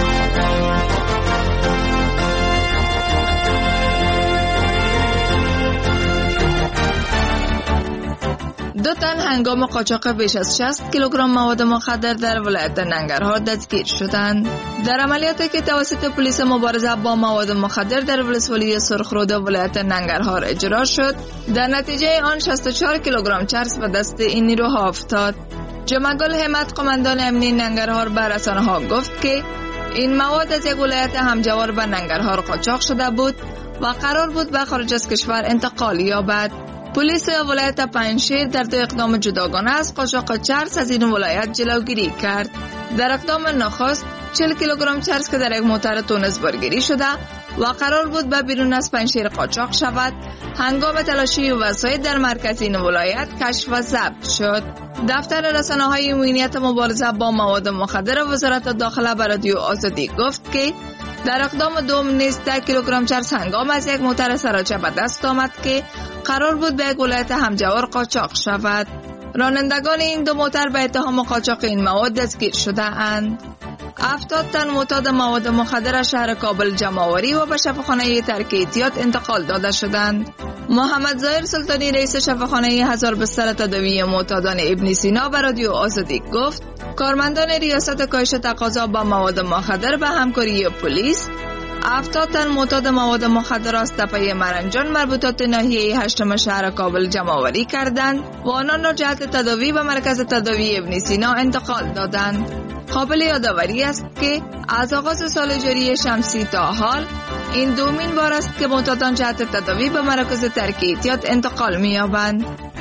دو تن هنگام قاچاق بیش از شصت کیلوگرم مواد مخدر در ولایت ننگرهار دستگیر شدند. در عملیاتی که توسط پلیس مبارزه با مواد مخدر در ولسوالی سرخرود ولایت ننگرهار اجرا شد، در نتیجه آن شصت و چهار کیلوگرم چرس به دست این نیروها افتاد. جمعگل همت قماندان امنی ننگرهار به رسانه‌ها گفت که این مواد از یک ولایت همجوار به ننگرهار قاچاق شده بود و قرار بود به خارج از کشور انتقال یابد. پلیس ولایت پنجشیر در دو اقدام جداگانه از قاچاق چرس از این ولایت جلوگیری کرد. در اقدام نخست چهل کیلوگرم چرس که در یک موتر تونس بارگیری شده و قرار بود به بیرون از پنجشیر قاچاق شود، هنگام تلاشی وسایل در مرکز این ولایت کشف و ضبط شد. دفتر رسانه‌های امنیت مبارزه با مواد مخدر وزارت داخله به رادیو آزادی گفت که در اقدام دوم نیز ده کیلوگرم چرس هنگام از یک موتر سراچه به دست آمد که قرار بود به یک ولایت همجوار قاچاق شود. رانندگان این دو موتر به اتهام قاچاق این مواد دستگیر شده اند. هفتاد تن معتاد مواد مخدر از شهر کابل جمع‌آوری و به شفاخانه ترک احتیاط انتقال داده شدند. محمد ظاهر سلطانی رئیس شفاخانه هزار بستر تداوی معتادان ابن سینا به رادیو آزادی گفت کارمندان ریاست کاهش تقاضا با مواد مخدر به همکاری پلیس هفتاد تن معتاد مواد مخدر از تپه مرنجان مربوطات ناحیه هشتم شهر کابل جمع‌آوری کردند و آنان را جهت تداوی به مرکز تداوی ابن سینا انتقال دادند. قابل یادآوری است که از آغاز سال جاری شمسی تا حال این دومین بار است که معتادان جهت تداوی به مراکز ترک احتیاط انتقال می‌یابند.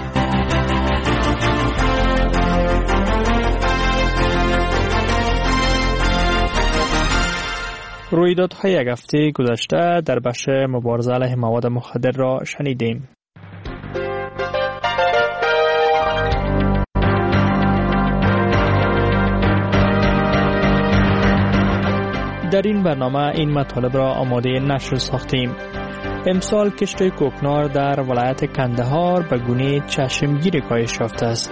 رویدادهای یک هفته گذشته در بخش مبارزه علیه مواد مخدر را شنیدیم. در این برنامه این مطالب را آماده نشر ساختیم. امسال کشت کوکنار در ولایت کندهار به گونه چشمگیر کاهش یافته است.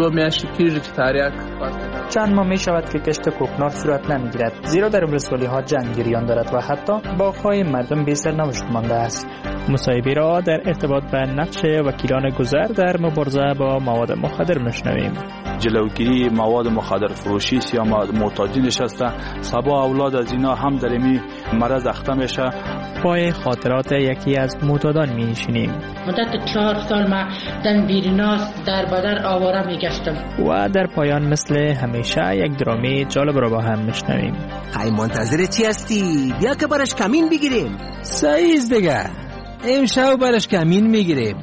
چند ماه می شود که کشت کوکنار صورت نمی گیرد، زیرا در ولسوالی ها جنگ جریان دارد و حتی باغ‌های مردم بی سرنوشت مانده است. مصاحبه را در ارتباط به نقش وکیلان گذر در مبارزه با مواد مخدر میشنویم. جلوگیری مواد مخدر فروشی یا معتادینش است، سبا اولاد از اینا هم در این مرض اخته میشه. پای خاطرات یکی از معتادان میشینیم. مدت چهار سال من دم بیرناس در بدر آواره میگشتم. و در پایان مثل همیشه یک درامی جالب را با هم میشنویم. های منتظر چی هستی؟ بیا که برش کمین بگیریم. سایز دیگه امشب برش کمین میگیریم.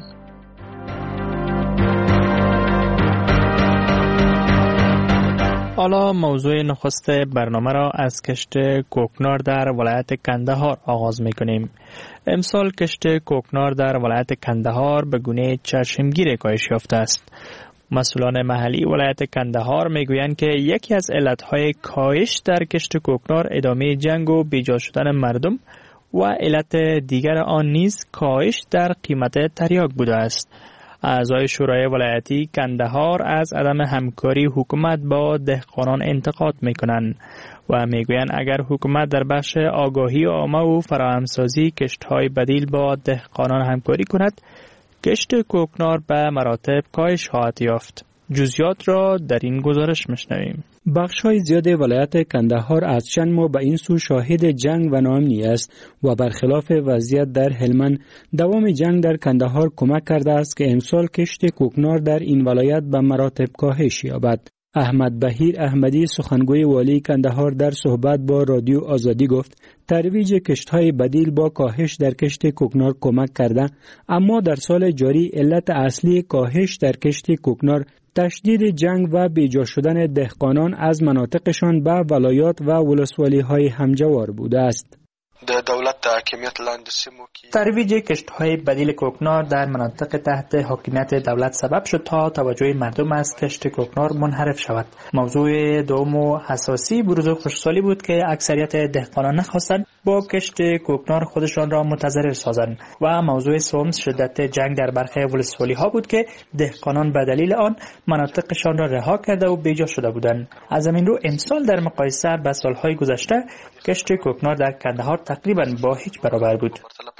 حالا موضوع نخست برنامه را از کشت کوکنار در ولایت کندهار آغاز میکنیم. امسال کشت کوکنار در ولایت کندهار به گونه چشمگیر کاهش یافته است. مسئولان محلی ولایت کندهار میگویند که یکی از علتهای کاهش در کشت کوکنار ادامه جنگ و بیجا شدن مردم و علت دیگر آن نیز کاهش در قیمت تریاک بوده است. اعضای شورای ولایتی کندهار از عدم همکاری حکومت با دهقانان انتقاد میکنند و میگویند اگر حکومت در بخش آگاهی عامه و فراهمسازی کشت‌های بدیل با دهقانان همکاری کند، کشت کوکنار به مراتب کاهش خواهد یافت. جزئیات را در این گزارش میشنویم. بخش‌های زیاد ولایت کندهار از چند ماه به این سو شاهد جنگ و ناامنی است و برخلاف وضعیت در هلمند دوام جنگ در کندهار کمک کرده است که امسال کشت کوکنار در این ولایت به مراتب کاهش یابد. احمد بهیر احمدی سخنگوی والی کندهار در صحبت با رادیو آزادی گفت ترویج کشت‌های بدیل با کاهش در کشت کوکنار کمک کرده، اما در سال جاری علت اصلی کاهش در کشت کوکنار تشدید جنگ و بیجا شدن دهقانان از مناطقشان به ولایات و ولسوالی‌های همجوار بوده است. د دولت د حاکمیت لاندې سیمو کې ترویج کشت‌های بدیل کوکنار در مناطق تحت حاکمیت دولت سبب شد تا توجه مردم از کشت کوکنار منحرف شود. موضوع دوم و حساسی بروز خشکسالی بود که اکثریت دهقانان نخواستند با کشت کوکنار خودشان را متضرر سازند و موضوع سوم شدت جنگ در برخی ولسوالی‌ها بود که دهقانان به دلیل آن مناطقشان را رها کرده و بیجا شده بودند. از همین رو امسال در مقایسه با سال‌های گذشته کشت کوکنار در کندهار تقریباً با هیچ برابر بود.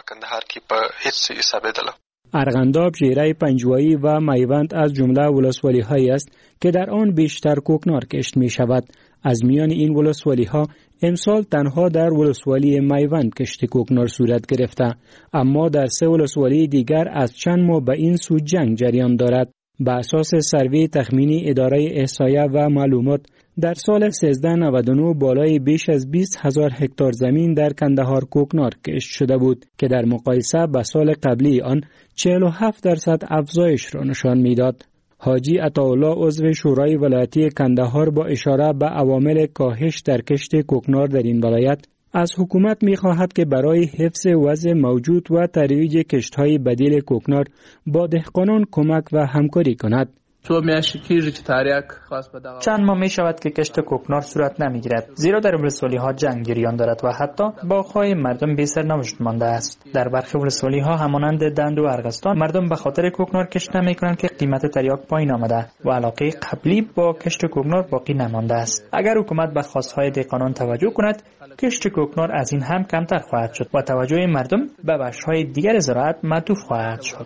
ارغنداب، ژیره، پنجوایی و میوند از جمله ولسوالی هایی است که در آن بیشتر کوکنار کشت می شود. از میان این ولسوالی ها امسال تنها در ولسوالی میوند کشت کوکنار صورت گرفته، اما در سه ولسوالی دیگر از چند ماه به این سو جنگ جریان دارد. به اساس سروی تخمینی اداره احصایه و معلومات در سال سیزده نود و نه بالای بیش از بیست هزار هکتار زمین در کندهار کوکنار کشت شده بود که در مقایسه با سال قبلی آن چهل و هفت درصد افزایش را نشان میداد. حاجی عطاالله عضو شورای ولایتی کندهار با اشاره به عوامل کاهش در کشت کوکنار در این ولایت از حکومت می خواهد که برای حفظ وضع موجود و ترویج کشت‌های بدیل کوکنار با دهقانان کمک و همکاری کند. چند ماه می شود که کشت کوکنار صورت نمیگیرد، زیرا در ولسوالی ها جنگ جریان دارد و حتی باغ‌های مردم بی سرنوشت مانده است. در برخی ولسوالی ها همانند دند و ارغستان مردم به خاطر کوکنار کشت نمی کنند که قیمت تریاک پایین آمده و علاقه قبلی با کشت کوکنار باقی نمانده است. اگر حکومت به خواستهای دهقانان توجه کند، کشت کوکنار از این هم کمتر خواهد شد و توجه مردم به بخش‌های دیگر زراعت معطوف خواهد شد.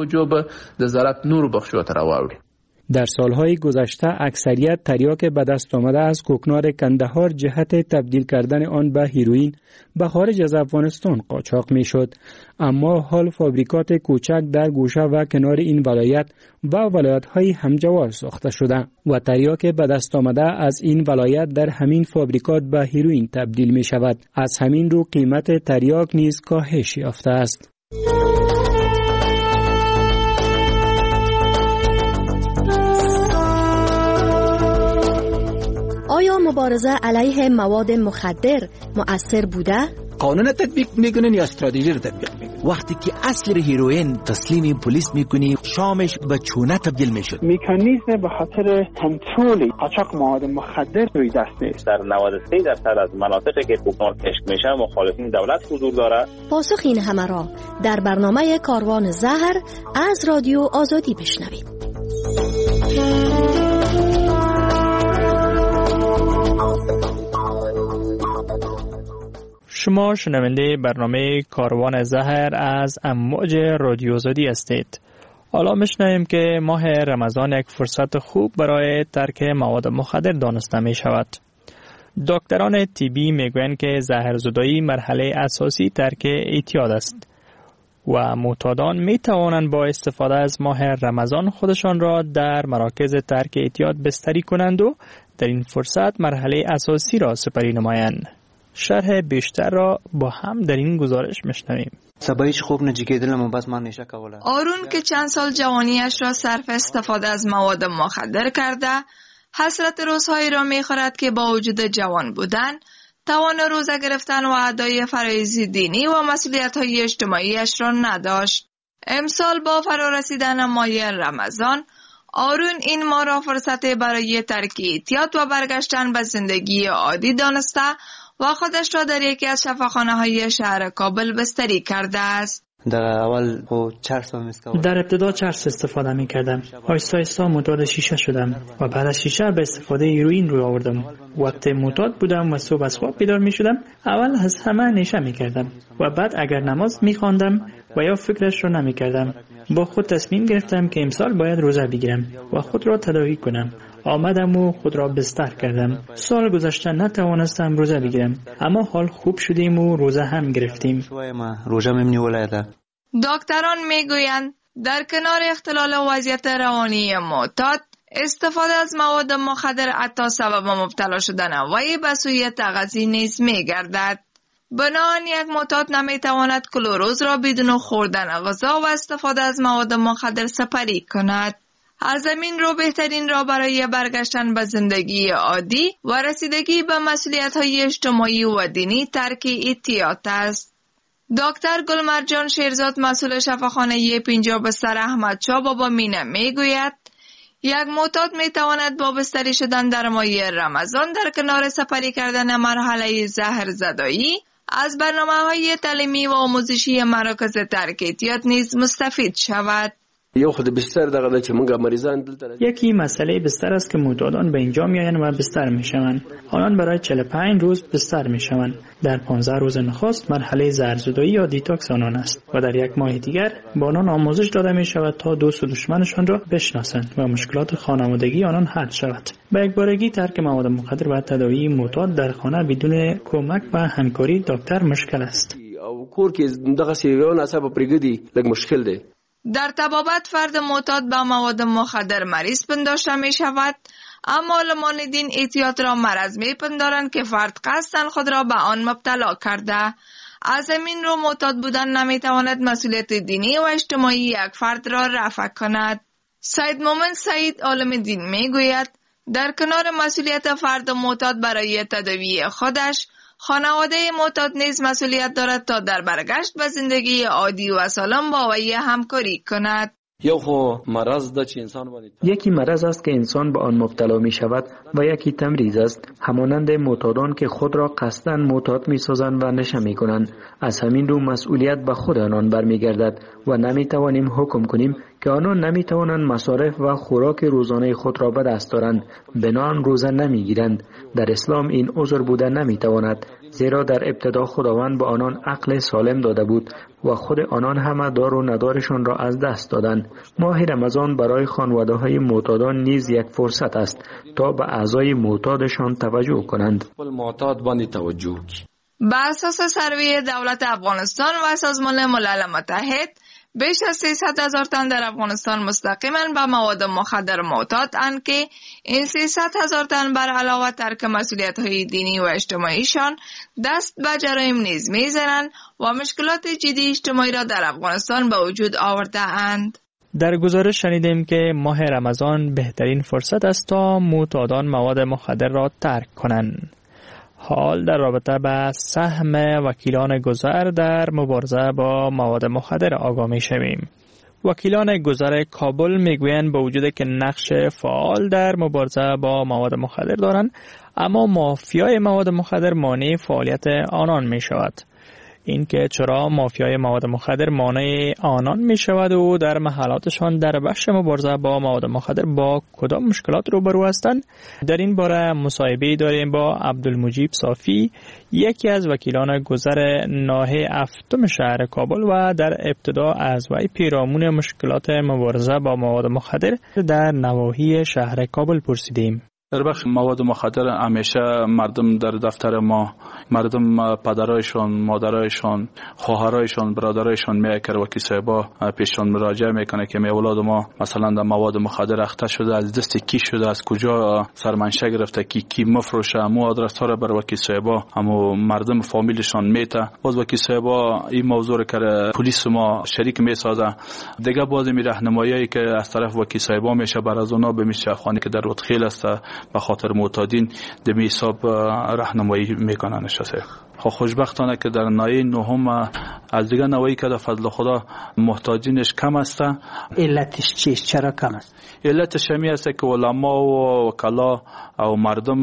در سالهای گذشته اکثریت تریاک به دست آمده از کوکنار کندهار جهت تبدیل کردن آن به هیروئین به خارج از افغانستان قاچاق میشد، اما حال فابریکات کوچک در گوشه و کنار این ولایت و ولایت‌های همجوار ساخته شده و تریاک به دست آمده از این ولایت در همین فابریکات به هیروئین تبدیل می شود. از همین رو قیمت تریاک نیز کاهش یافته است. آیا مبارزه علیه مواد مخدر مؤثر بوده؟ قانون تطبیق میکنین یا استراتژی رو تطبیق میکنین؟ وقتی که اصل هیروئین تسلیم پلیس میکنی، شامش به چونه تبدیل میشد. مکانیزم به خاطر کنترل قاچاق مواد مخدر روی دست نیست. در نود و سه درصد از مناطقی که کوکنار کشت میشه مخالفین دولت حضور داره. پاسخ این همه را در برنامه کاروان زهر از رادیو آزادی بشنوید. شما شنونده برنامه کاروان زهر از امواج رادیو آزادی هستید. حالا میشنویم که ماه رمضان یک فرصت خوب برای ترک مواد مخدر دانسته می شود. دکتران طبی میگویند که زهرزدایی مرحله اساسی ترک اعتیاد است و معتادان می توانند با استفاده از ماه رمضان خودشان را در مراکز ترک اعتیاد بستری کنند و در این فرصت مرحله اساسی را سپری نمایند. شرح بیشتر را با هم در این گزارش میشنویم. سبایش خوب نجیگه دلم بس من نشه کوله. آرون که چند سال جوانیش را صرف استفاده از مواد مخدر کرده، حسرت روزهایی را میخورد که با وجود جوان بودن، توان روزه گرفتن و ادای فرایض دینی و مسئولیت‌های اجتماعیش را نداشت. امسال با فرا رسیدن ماه رمضان، آرون این ماه را فرصت برای ترک اعتیاد و برگشتن به زندگی عادی دانسته و خودش را در یکی از شفاخانه‌های شهر کابل بستری کرده است. در اول با چرس می‌استفاده. در ابتدا چرس استفاده می‌کردم. آهسته آهسته معتاد شیشه شدم و بعد از شیشه به استفاده هیروئین روی آوردم. وقتی معتاد بودم و صبح از خواب بیدار می‌شدم، اول از همه نشه می‌کردم و بعد اگر نماز می‌خواندم و یا فکرش رو نمی‌کردم. با خود تصمیم گرفتم که امسال باید روزه بگیرم و خود را تداوی کنم. آمدم و خود را بستر کردم. سال گذشته نتوانستم روزه بگیرم، اما حال خوب شدیم و روزه هم گرفتیم. دکتران میگویند در کنار اختلال وضعیت روانی معتاد، استفاده از مواد مخدر حتی سبب مبتلا شدن وی به سوی تغذیه نیز میگردد. بنابراین یک معتاد نمیتواند کلوروز را بدون خوردن غذا و استفاده از مواد مخدر سپری کند. از همین رو بهترین را برای برگشتن به زندگی عادی و رسیدگی به مسئولیت‌های اجتماعی و دینی ترک اعتیاد است. دکتر گلمرجان شیرزاد مسئول شفاخانه پنجاب بستر احمد شاه بابا مینه میگوید یک معتاد میتواند با بستری شدن در ماه رمضان در کنار سپری کردن مرحله زهر زدایی از برنامه‌های تعلیمی و آموزشی مراکز ترک اعتیاد نیز مستفید شود. یو خود بستر دغه چې موږ مریضان دلته یکی مسئله بستر است که معتادان به اینجا میآیند و بستر میشوند. آنان برای چهل و پنج روز بستر میشوند. در پانزده روز نخست مرحله زهرزدایی یا دیتاکس آنان است و در یک ماه دیگر با آنان آموزش داده می شود تا دوست و دشمنشان را بشناسند و مشکلات خانوادگی آنان حل شود. به یکبارگی ترک مواد مخدر و تداوی معتاد در خانه بدون کمک و همکاری دکتر مشکل است. او کور کې دغه سیویون عصب پرګدي لږ مشکل دی. در طبابت فرد معتاد به مواد مخدر مریض پنداشته می شود، اما علمان دین اعتیاد را مرض می پندارند که فرد قصداً خود را به آن مبتلا کرده. از همین رو معتاد بودن نمی تواند مسئولیت دینی و اجتماعی یک فرد را رفع کند. سید مومن سعید عالم دین می گوید در کنار مسئولیت فرد معتاد برای تداوی خودش، خانواده معتاد نیز مسئولیت دارد تا در برگشت به زندگی عادی و سالم با وی همکاری کند. یو خو مرض ده چې انسان باندې یکی مرض است که انسان به آن مبتلا می شود و یکی تمریض است، همانند معتادان که خود را قصداً معتاد می سازند و نشه می کنند. از همین رو مسئولیت به خود آنان برمیگردد و نمی توانیم حکم کنیم که آنان نمی توانند مصارف و خوراک روزانه خود را به دست دارند، بنان روزه نمی گیرند. در اسلام این عذر بوده نمی تواند، زیرا در ابتدا خداوند به آنان عقل سالم داده بود و خود آنان همه دار و ندارشان را از دست دادند. ماه رمضان برای خانواده‌های معتادان نیز یک فرصت است تا به اعضای معتادشان توجه کنند. معتاد باندې توجه کی. بر اساس سروی دولت افغانستان و سازمان ملل متحد، بیش از سیصد هزار تن در افغانستان مستقیما به مواد مخدر معتاد اند که این سیصد هزار تن بر علاوه ترک مسئولیت های دینی و اجتماعیشان دست به جرایم نیز میزنند و مشکلات جدی اجتماعی را در افغانستان به وجود آورده اند. در گزارش شنیدیم که ماه رمضان بهترین فرصت است تا معتادان مواد مخدر را ترک کنند. حال در رابطه با سهم وکیلان گذر در مبارزه با مواد مخدر آگاه می شویم. وکیلان گذر کابل می گویند با وجود که نقش فعال در مبارزه با مواد مخدر دارند، اما مافیای مواد مخدر مانع فعالیت آنان می شود. این که چرا مافیای مواد مخدر مانع آنان می شود و در محلاتشان در بخش مبارزه با مواد مخدر با کدام مشکلات روبرو هستند، در این باره مصاحبه داریم با عبدالمجیب صافی، یکی از وکیلان گذر ناحیه هفتم شهر کابل و در ابتدا از وی پیرامون مشکلات مبارزه با مواد مخدر در نواحی شهر کابل پرسیدیم. در بخش مواد مخدر همیشه مردم در دفتر ما، مردم پدرایشان، مادرایشان، خواهرایشان، برادرایشان میکر وکیل صاحبا پیششان مراجعه میکنه که می اولاد ما مثلا در مواد مخدر اخته شده، از دست کی شده، از کجا سرمنشه گرفته، کی کی مفروشه، مو آدرس ها را بر وکیل صاحبا همو مردم فامیلشان میته. باز وکیل صاحبا این موضوع که پلیس ما شریک میسازه. دیگه باز می راهنمایی که از طرف وکیل صاحبا میشه بر از اونا به میشخوانی که در رودخیل است به خاطر معتادین دمی حساب راهنمایی میکنن نشسته. خب خوشبختانه که در ناحیه نهم از دیگه نواحی که در فضل خدا محتاجینش کم است. علتش چیست؟ چرا کم است؟ علتش همی است که علما و وکلا او مردم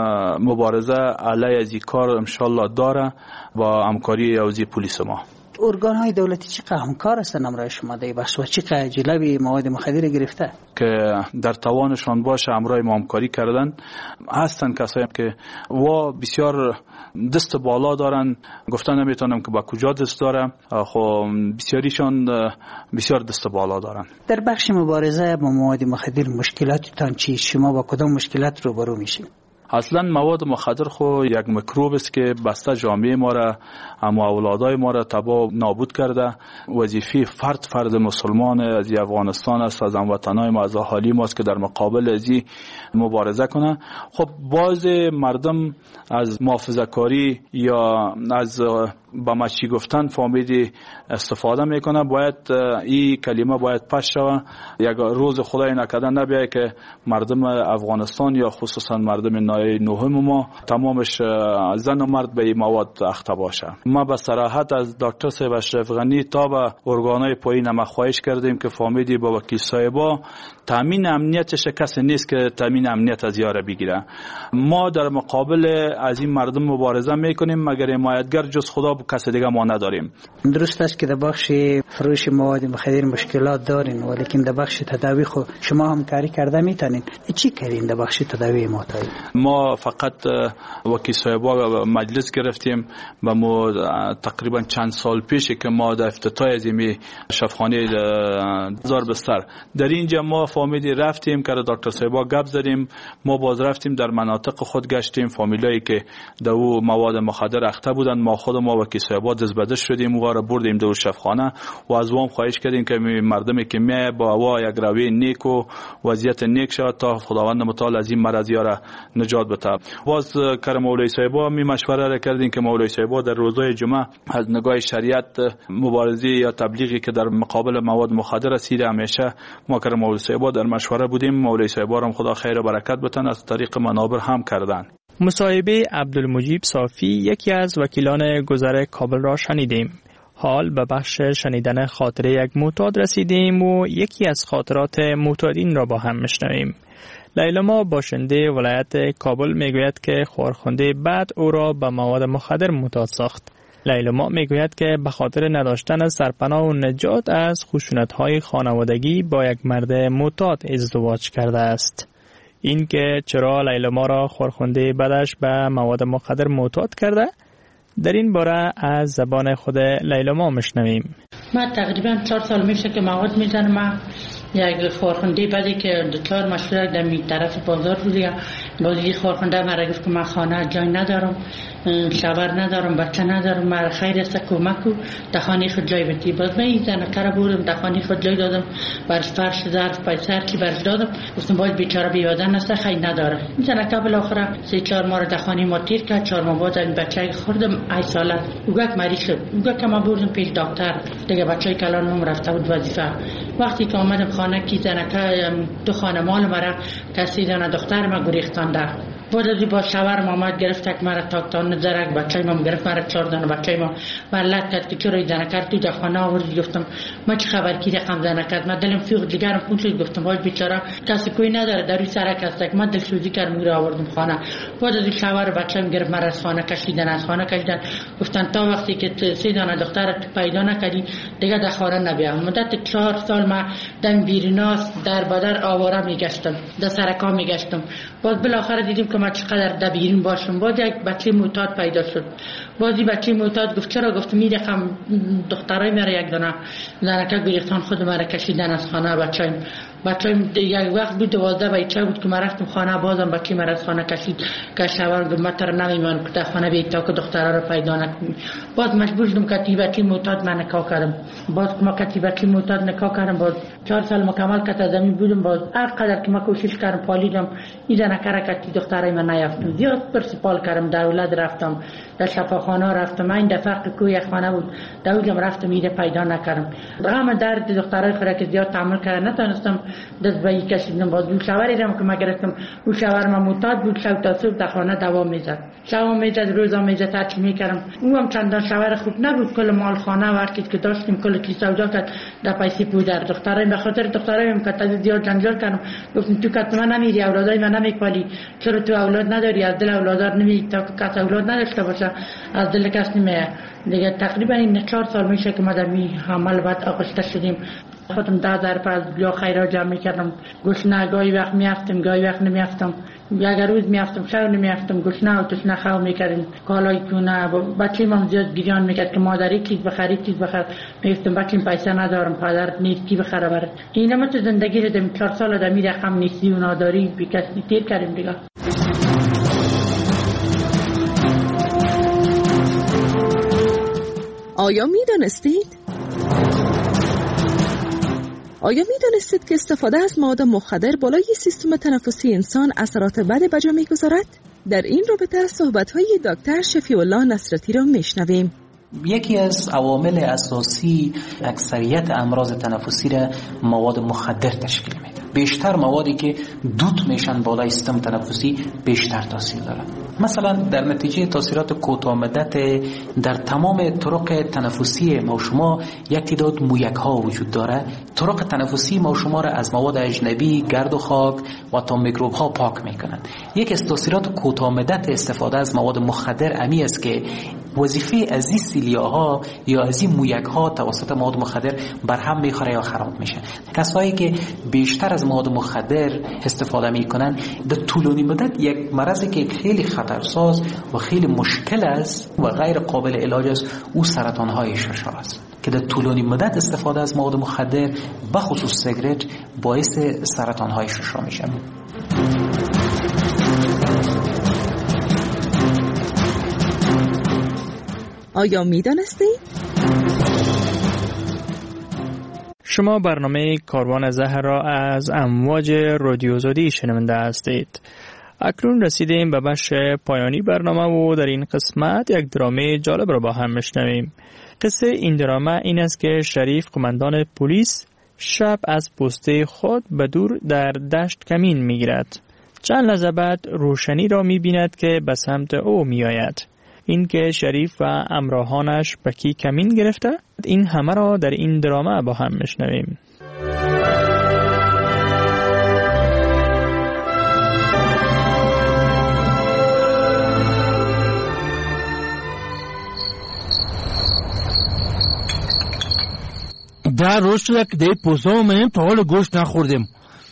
مبارزه علیه از این کار انشالله داره با همکاری اوزی پلیس ما. ارگان های دولتی چقدر همکار هستن امرای شما در بخش و چقدر جلوی مواد مخدر گرفته که در توانشان باشه امرای ما همکاری کردن؟ هستن کسایی که و بسیار دست بالا دارن، گفتن نمیتونم که با کجا دست داره، خب بسیاریشان بسیار دست بالا دارن. در بخش مبارزه با مواد مخدر مشکلاتتان چی؟ شما با کدام مشکلات روبرو میشین؟ اصلا مواد مخدر خو یک میکروب است که بسته جامعه ما را، اما اولادای ما را تباه نابود کرده. وظیفه فرد فرد مسلمان از افغانستان است، از هموطنای ما، از اهالی ماست که در مقابل از این مبارزه کنه. خب باز مردم از محافظه کاری یا از با مچی گفتن فامیلی استفاده میکنه. باید این کلمه باید پش شوه. یک روز خدای نکرده نبیه که مردم افغانستان یا خصوصا مردم ناحیه نهم ما تمامش زن و مرد به این مواد اخته باشه. ما به صراحت از دکتر صاحب اشرف غنی تا به ارگانهای پایین ما خواهش کردیم که فامیلی با وکیل صاحبا تامین امنیتش کسی نیست که تامین امنیت از یاره بگیره. ما در مقابل از این مردم مبارزه میکنیم، مگر حمایتگر جز خدا کسی دیگه ما نداریم. درست است که در بخش فروش مواد مخدر مشکلات دارین، ولیکن در بخش تداوی خود شما هم کاری کرده میتونین. چی کردین در بخش تداوی معتاد؟ ما فقط وکیل صاحبا مجلس گرفتیم و ما تقریبا چند سال پیش که ما در افتتاح از این شفاخانه هزار بستر در اینجا ما فامیلی رفتیم که دکتر صاحبا گپ زدیم. ما باز رفتیم در مناطق خود گشتیم، فامیلایی که در او مواد مخدر اخته بودن ما خود ما وکیل صاحبا دزبده شدیم و را بردیم در شفاخانه و از وام خواهش کردیم که مردمی که می با هوا یک روی نیک و وضعیت نیک شود تا خداوند متعال از این مرض را نجات بده. باز کار مولوی صاحبا می مشوره را کردیم که مولوی صاحبا در روزهای جمعه از نگاه شریعت مبارزه یا تبلیغی که در مقابل مواد مخدر است همیشه ما کار مولوی صاحبا در مشوره بودیم. مولوی صاحبا هم خدا خیر و برکت بتن از طریق منابر هم کردن. مصاحبه عبدالمجیب صافی، یکی از وکیلان گذر کابل را شنیدیم. حال به بخش شنیدن خاطره یک معتاد رسیدیم و یکی از خاطرات معتادین را با هم میشنویم. لیلما باشنده ولایت کابل میگوید که خورخنده بعد او را به مواد مخدر معتاد ساخت. لیلما میگوید که به خاطر نداشتن سرپناه و نجات از خشونت‌های خانوادگی با یک مرد معتاد ازدواج کرده است. این که چرا لیلما را خورخنده بعدش به مواد مخدر معتاد کرده، در این باره از زبان خود لیلما میشنویم. من تقریبا چهار سال میشه که مواد میزنم. یک خورخنده بعدی که دکتر مشورت در می طرف بازار بودی، بازی خورخنده مرا گفت که من خانه جای ندارم، شوهر ندارم، بچه ندارم، مرا خیر است کمک کو در خانه خود جای بدی. باز من این زنکره بردم در خانه خود جای دادم، برش فرش ظرف پیسر کی برش دادم، گفتم باید بیچاره بیادن است خیر نداره. این زنکره بالاخره سه چهار ماه در خانه ما تیر کرد. چهار ماه بعد این بچه خوردم ای ساله اوگک مریض شد. اوگک که ما بردم پیش دکتر دیگه بچه کلان نم رفته بود وظیفه. وقتی که اومدم خانه کی زنکه دو خانه مال مرا کسی دانه دختر ما گریختان در بعد از با شوهر محمد گرفت که مرا تاکتان زرک بچه ما گرفت مرا چهار دانه بچه ما ملت کرد که چرا زنکه تو در خانه آوردی. گفتم ما چه خبر کی رقم زنکه ما دلم فیغ جگرم خون شد. گفتم باید بیچاره کسی کوی نداره در روی سرک است که ما دلسوزی کردم میره آوردم خانه. بعد از شوهر بچه ما گرفت مرا از خانه کشیدن از خانه کشیدن. گفتن تا وقتی که سه دانه دختر تو پیدا نکردی دیگه در خانه نبیا. مدت چهار سال ما دم بیرناس در بدر آواره میگشتم، در سرکا میگشتم. باز بالاخره دیدیم که ما چقدر در بیرون باشم. باز یک بچه معتاد پیدا شد. بازی بچه معتاد گفت چرا؟ گفت میرقم دخترای مرا یک دانه زنکه گریختان خود مرا کشیدن از خانه بچه‌ام. بچه‌ام یک وقت بود دوازده بچه بود که ما رفتم خانه بازم بچه مرا از خانه کشید که شوهر گفت من تر نمیمونم که در خانه بیت تا که دخترا رو پیدا نکنی. باز مجبور شدم که بچه معتاد من نکاح کردم. باز ما که بچه معتاد نکاح کردم. باز چهار سال مکمل که تا زمین بودم. باز هر قدر که ما کوشش کردم پالیدم این زنکه را که دخترای من نیافتم. زیاد پرسپال کردم، دولت رفتم، در شفاخانه رفتم. این دفعه کوی خانه بود دولتم رفتم ایده پیدا نکردم. غم درد دخترای خود که زیاد تعامل کردن نتونستم دست به این کشیدم. باز دو شوهری رم که ما گرفتم. او شوهر ما معتاد بود. شب تا صبح در خانه دوام میزد، شب میزد، روزا میزد، ترچ میکردم. او هم چندان شوهر خوب نبود. کل مال خانه و هر چیز که داشتیم کل کی سودا کرد در پیسه پودر. دخترای به خاطر دخترایم که تا زیاد جنجال کردم. گفتم تو که من نمیری اولادای من نمیپالی، چرا تو اولاد نداری؟ از دل اولادار نمی تا کس اولاد نداشته باشه از دل کس نمیه. دیگه تقریبا این چهار سال میشه که ما در می حمل بعد آغشته شدیم. خودم ده در پر از بیا خیرات جمع میکردم. گوشنه گاهی وقت میافتم گاهی وقت نمیافتم. یک روز میافتم شب نمیافتم. گوشنه و تشنه خو میکردیم. کالای کونه بچه من زیاد گریان میکرد که مادری چیز بخری چیز بخر. میگفتم بچه پیسه ندارم، پدر نیست کی بخره برات. اینا ما تو زندگی رو چهار سال در می رقم نیستی و ناداری بیکسی تیر کردیم دیگه. آیا می دانستید؟ آیا می دانستید که استفاده از مواد مخدر بالای سیستم تنفسی انسان اثرات بد به جا می گذارد؟ در این رابطه صحبت‌های دکتر شفیع الله نصرتی را می شنویم. یکی از عوامل اساسی اکثریت امراض تنفسی را مواد مخدر تشکیل میده. بیشتر موادی که دود میشن بالای سیستم تنفسی بیشتر تاثیر دارن. مثلا در نتیجه تاثیرات کوتاه مدت در تمام طرق تنفسی ما شما یک تعداد مویک ها وجود داره. طرق تنفسی ما شما را از مواد اجنبی، گرد و خاک و تا میکروب ها پاک میکنن. یک از تاثیرات کوتاه مدت استفاده از مواد مخدر امی است که وظیفه از این سیلیاها یا از این مویک ها توسط مواد مخدر برهم میخوره یا خراب میشه. کسایی که بیشتر از مواد مخدر استفاده میکنن در طولانی مدت یک مرضی که خیلی خطرساز و خیلی مشکل است و غیر قابل علاج است، او سرطان های ششم است که در طولانی مدت استفاده از مواد مخدر بخصوص سیگرت باعث سرطان های ششم میشه. آیا می دانستید؟ شما برنامه کاروان زهر را از امواج رادیو آزادی شنونده هستید. اکنون رسیدیم به بخش پایانی برنامه و در این قسمت یک درامه جالب را با هم میشنویم. قصه این درامه این است که شریف قماندان پلیس شب از پسته خود به دور در دشت کمین میگیرد. چند لحظه بعد روشنی را میبیند که به سمت او میآید. اینکه شریف و همراهانش به کی کمین گرفته؟ این همه را در این درامه با هم میشنویم. در روز شده که دی پوزامه تا حال گوشت نخوردیم.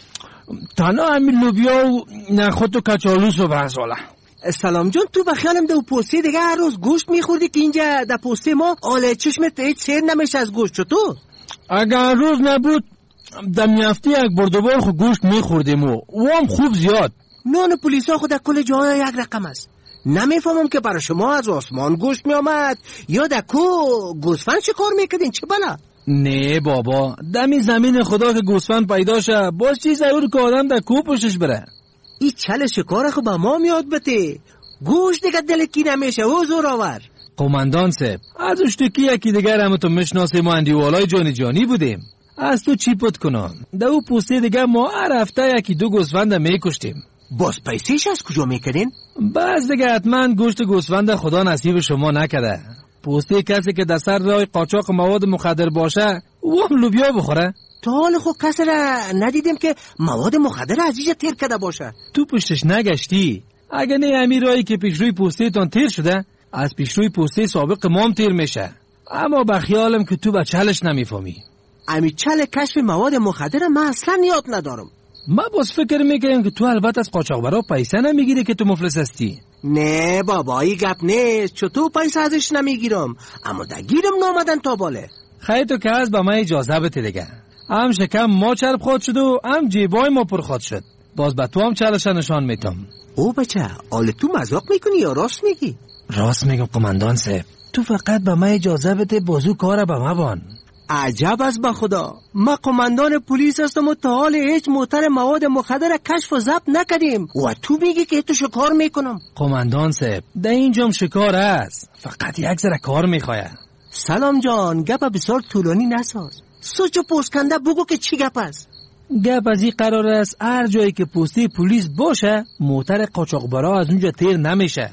تنها همین لوبیا و نخود و کچالوس و بحثاله. سلام جان، تو بخیالم دو پوسته دیگه هر روز گوشت میخوردی که اینجا در پوسته ما آله چشمت هیچ سیر نمیشه از گوشت. چطور؟ اگر هر روز نبود در میافتی یک بردوبار خود گوشت میخوردیم و او هم خوب زیاد. نان پلیسا خود در کل جای یک رقم است. نمیفهمم که برای شما از آسمان گوشت میامد یا در کو گوسفند شکار میکردین چه بلا؟ نه بابا، دمی زمین خدا که گوسفند پیدا شه باز چی ضرور که آدم در کو پشتش بره. این چل شکار خو با ما میاد بته. گوشت دیگه دل کی نمیشه و زوراور. قماندان صاحب، از اشتکی یکی دیگر هم تو مشناسه ما اندیوالای جانی جانی بودیم. از تو چی پت کنم در او پوسته دیگه ما هر هفته یکی دو گوسفند میکشتیم. باز پیسیش از کجا میکردین؟ باز دیگه حتما گوشت گوسفند خدا نصیب شما نکده. پوسته کسی که در سر راه قاچاق مواد مخدر باشه او هم لوبیا بخوره. تا حال خود کسی را ندیدیم که مواد مخدر از اینجا تیر کرده باشه. تو پشتش نگشتی؟ اگه نه همین راهی که پیش روی پوسته تان تیر شده از پیش روی پوسته سابق مام تیر میشه. اما بخیالم که تو به چلش نمیفهمی. امی چل کشف مواد مخدر من اصلا یاد ندارم. ما باز فکر میکنم که تو البته از قاچاقبرا پیسه نمیگیری که تو مفلس هستی. نه بابا، ای گپ نیست. چطور پیسه ازش نمیگیرم، اما دگیرم نامدن تا باله. خیلی تو که از با ما اجازه بده دیگه. هم شکم ما چرب خود شد و هم جیبای ما پر خود شد. باز به تو هم چلش نشان میتم. او بچه، آل تو مذاق میکنی یا راست میگی؟ راست میگم قماندان صاحب. تو فقط به ما اجازه بده بازو کار به ما بان. عجب از با خدا، ما قماندان پلیس هستم و تا حال هیچ موتر مواد مخدر کشف و ضبط نکردیم و تو میگی که تو شکار میکنم. قماندان صاحب، در اینجام شکار است، فقط یک ذره کار میخواه. سلام جان، گپ بسیار طولانی نساز. سوچ پوسکنده بگو که چی گپ است. گپ از این قرار است هر جایی که پوسته پلیس باشه موتر قاچاقبرا از اونجا تیر نمیشه،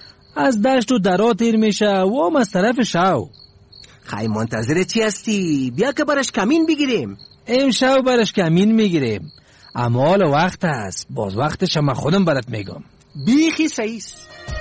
از دشت و درا تیر میشه و هم از طرف شو. خیلی منتظر چی هستی؟ بیا که برش کمین بگیریم. امشب برش کمین میگیریم، اما حال وقت است. باز وقتش هم خودم برات میگم. بیخی سعیس.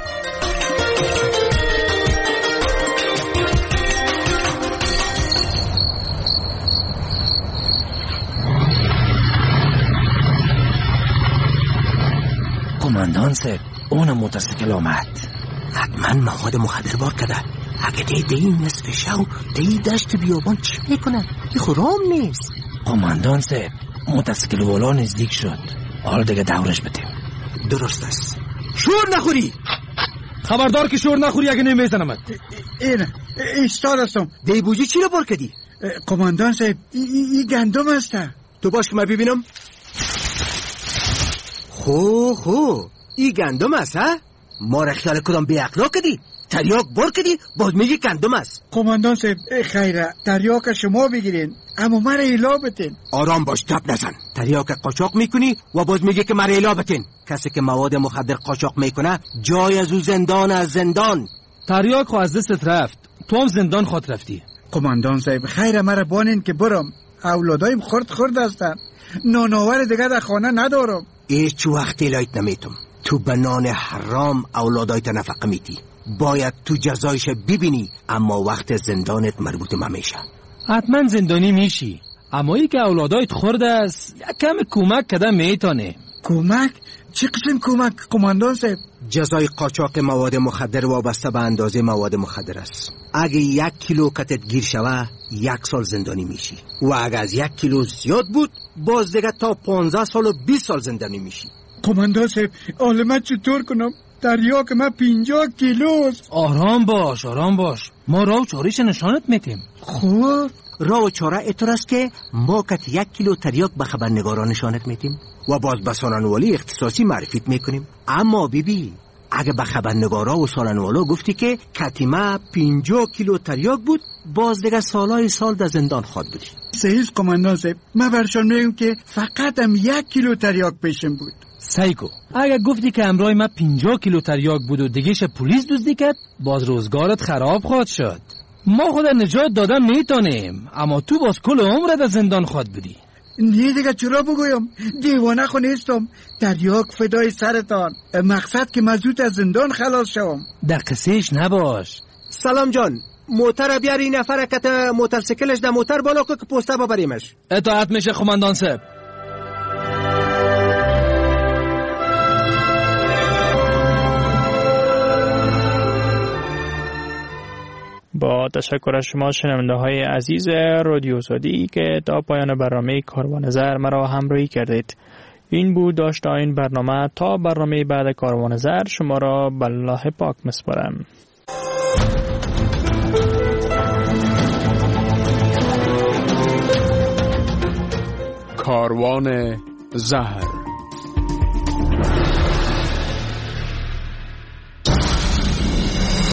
قماندان صاحب، اون موتورسیکل آمد. حتما مواد مخدر بار کرده. اگه دی دی نصف شو دی دشت بیابان چی میکنه؟ یه خورام نیست. قماندان صاحب، موتورسیکل والا نزدیک شد. حالا دیگه دورش بدیم. درست است. شور نخوری. خبردار که شور نخوری اگه نمیزنمت. این ایستاد هستم. دی بوجی چی رو بار کردی؟ قماندان صاحب، این گندم هسته. تو باش که من ببینم. خو خو این گندم است ها؟ ما را خیال کدام بی اخلاق کردی؟ تریاک بار کردی باز میگی گندم است. قماندان صاحب خیره، تریاک شما بگیرین اما مرا ایلا بتین. آرام باش، تپ نزن. تریاک قاچاق میکنی و باز میگی که مرا ایلا بتین. کسی که مواد مخدر قاچاق میکنه جای از او زندان از زندان. تریاک خو از دستت رفت، تو هم زندان خود رفتی. قماندان صاحب خیره مرا بانین که برم، اولادایم خورد خورد هستن، نانآور دیگه در خانه ندارم. هیچ وقت ایلایت نمیتم. تو به نان حرام اولادایت نفقه میدی، باید تو جزایش ببینی، اما وقت زندانت مربوط ممیشه. حتما زندانی میشی، اما ای که اولادایت خورده است یک کم کمک کده میتانه. کمک؟ چی قسم کمک قماندان صاحب؟ جزای قاچاق مواد مخدر وابسته به اندازه مواد مخدر است. اگه یک کیلو کتت گیر شوه یک سال زندانی میشی و اگه از یک کیلو زیاد بود باز دیگه تا پانزده سال و بیست سال زندانی میشی. قماندان صاحب حالا چطور کنم؟ تریاک من پینجاه کیلوست. آرام باش آرام باش، ما راه و چارهش نشانت میتیم. خوب راه و چاره اتر است که ما کت یک کیلو تریاک به خبرنگاران نشانت میتیم و باز به سالنوالی اختصاصی معرفیت میکنیم. اما بیبی اگه به خبرنگارا و سالنوالا گفتی که کتیمه پینجاه کیلو تریاک بود باز دیگه سالای سال در زندان خواد بودی. صحیح قماندان صاحب، من برشان میگم که فقط هم یک کیلو تریاک پیشم بود. سایکو، اگه گفتی که امرای ما پنجاه کیلو تریاک بود و دیگهش پلیس دزدی کرد، باز روزگارت خراب خواهد شد. ما خود نجات دادن میتونیم، اما تو باز کل عمرت از زندان خواهد بودی. نه دیگه چرا بگویم؟ دیوانه خو نیستم. تریاک فدای سرتان. مقصد که مزود از زندان خلاص شوم. در قصهش نباش. سلام جان، موتر بیار این نفر کت موترسیکلش در موتر بالا که پوسته ببریمش. اطاعت میشه قماندان صاحب. با تشکر از شما شنونده های عزیز رادیو آزادی که تا پایان برنامه کاروان زر مرا همراهی کردید. این بود داشته این برنامه. تا برنامه بعد کاروان زر شما را به الله پاک مسپارم. کاروان زهر.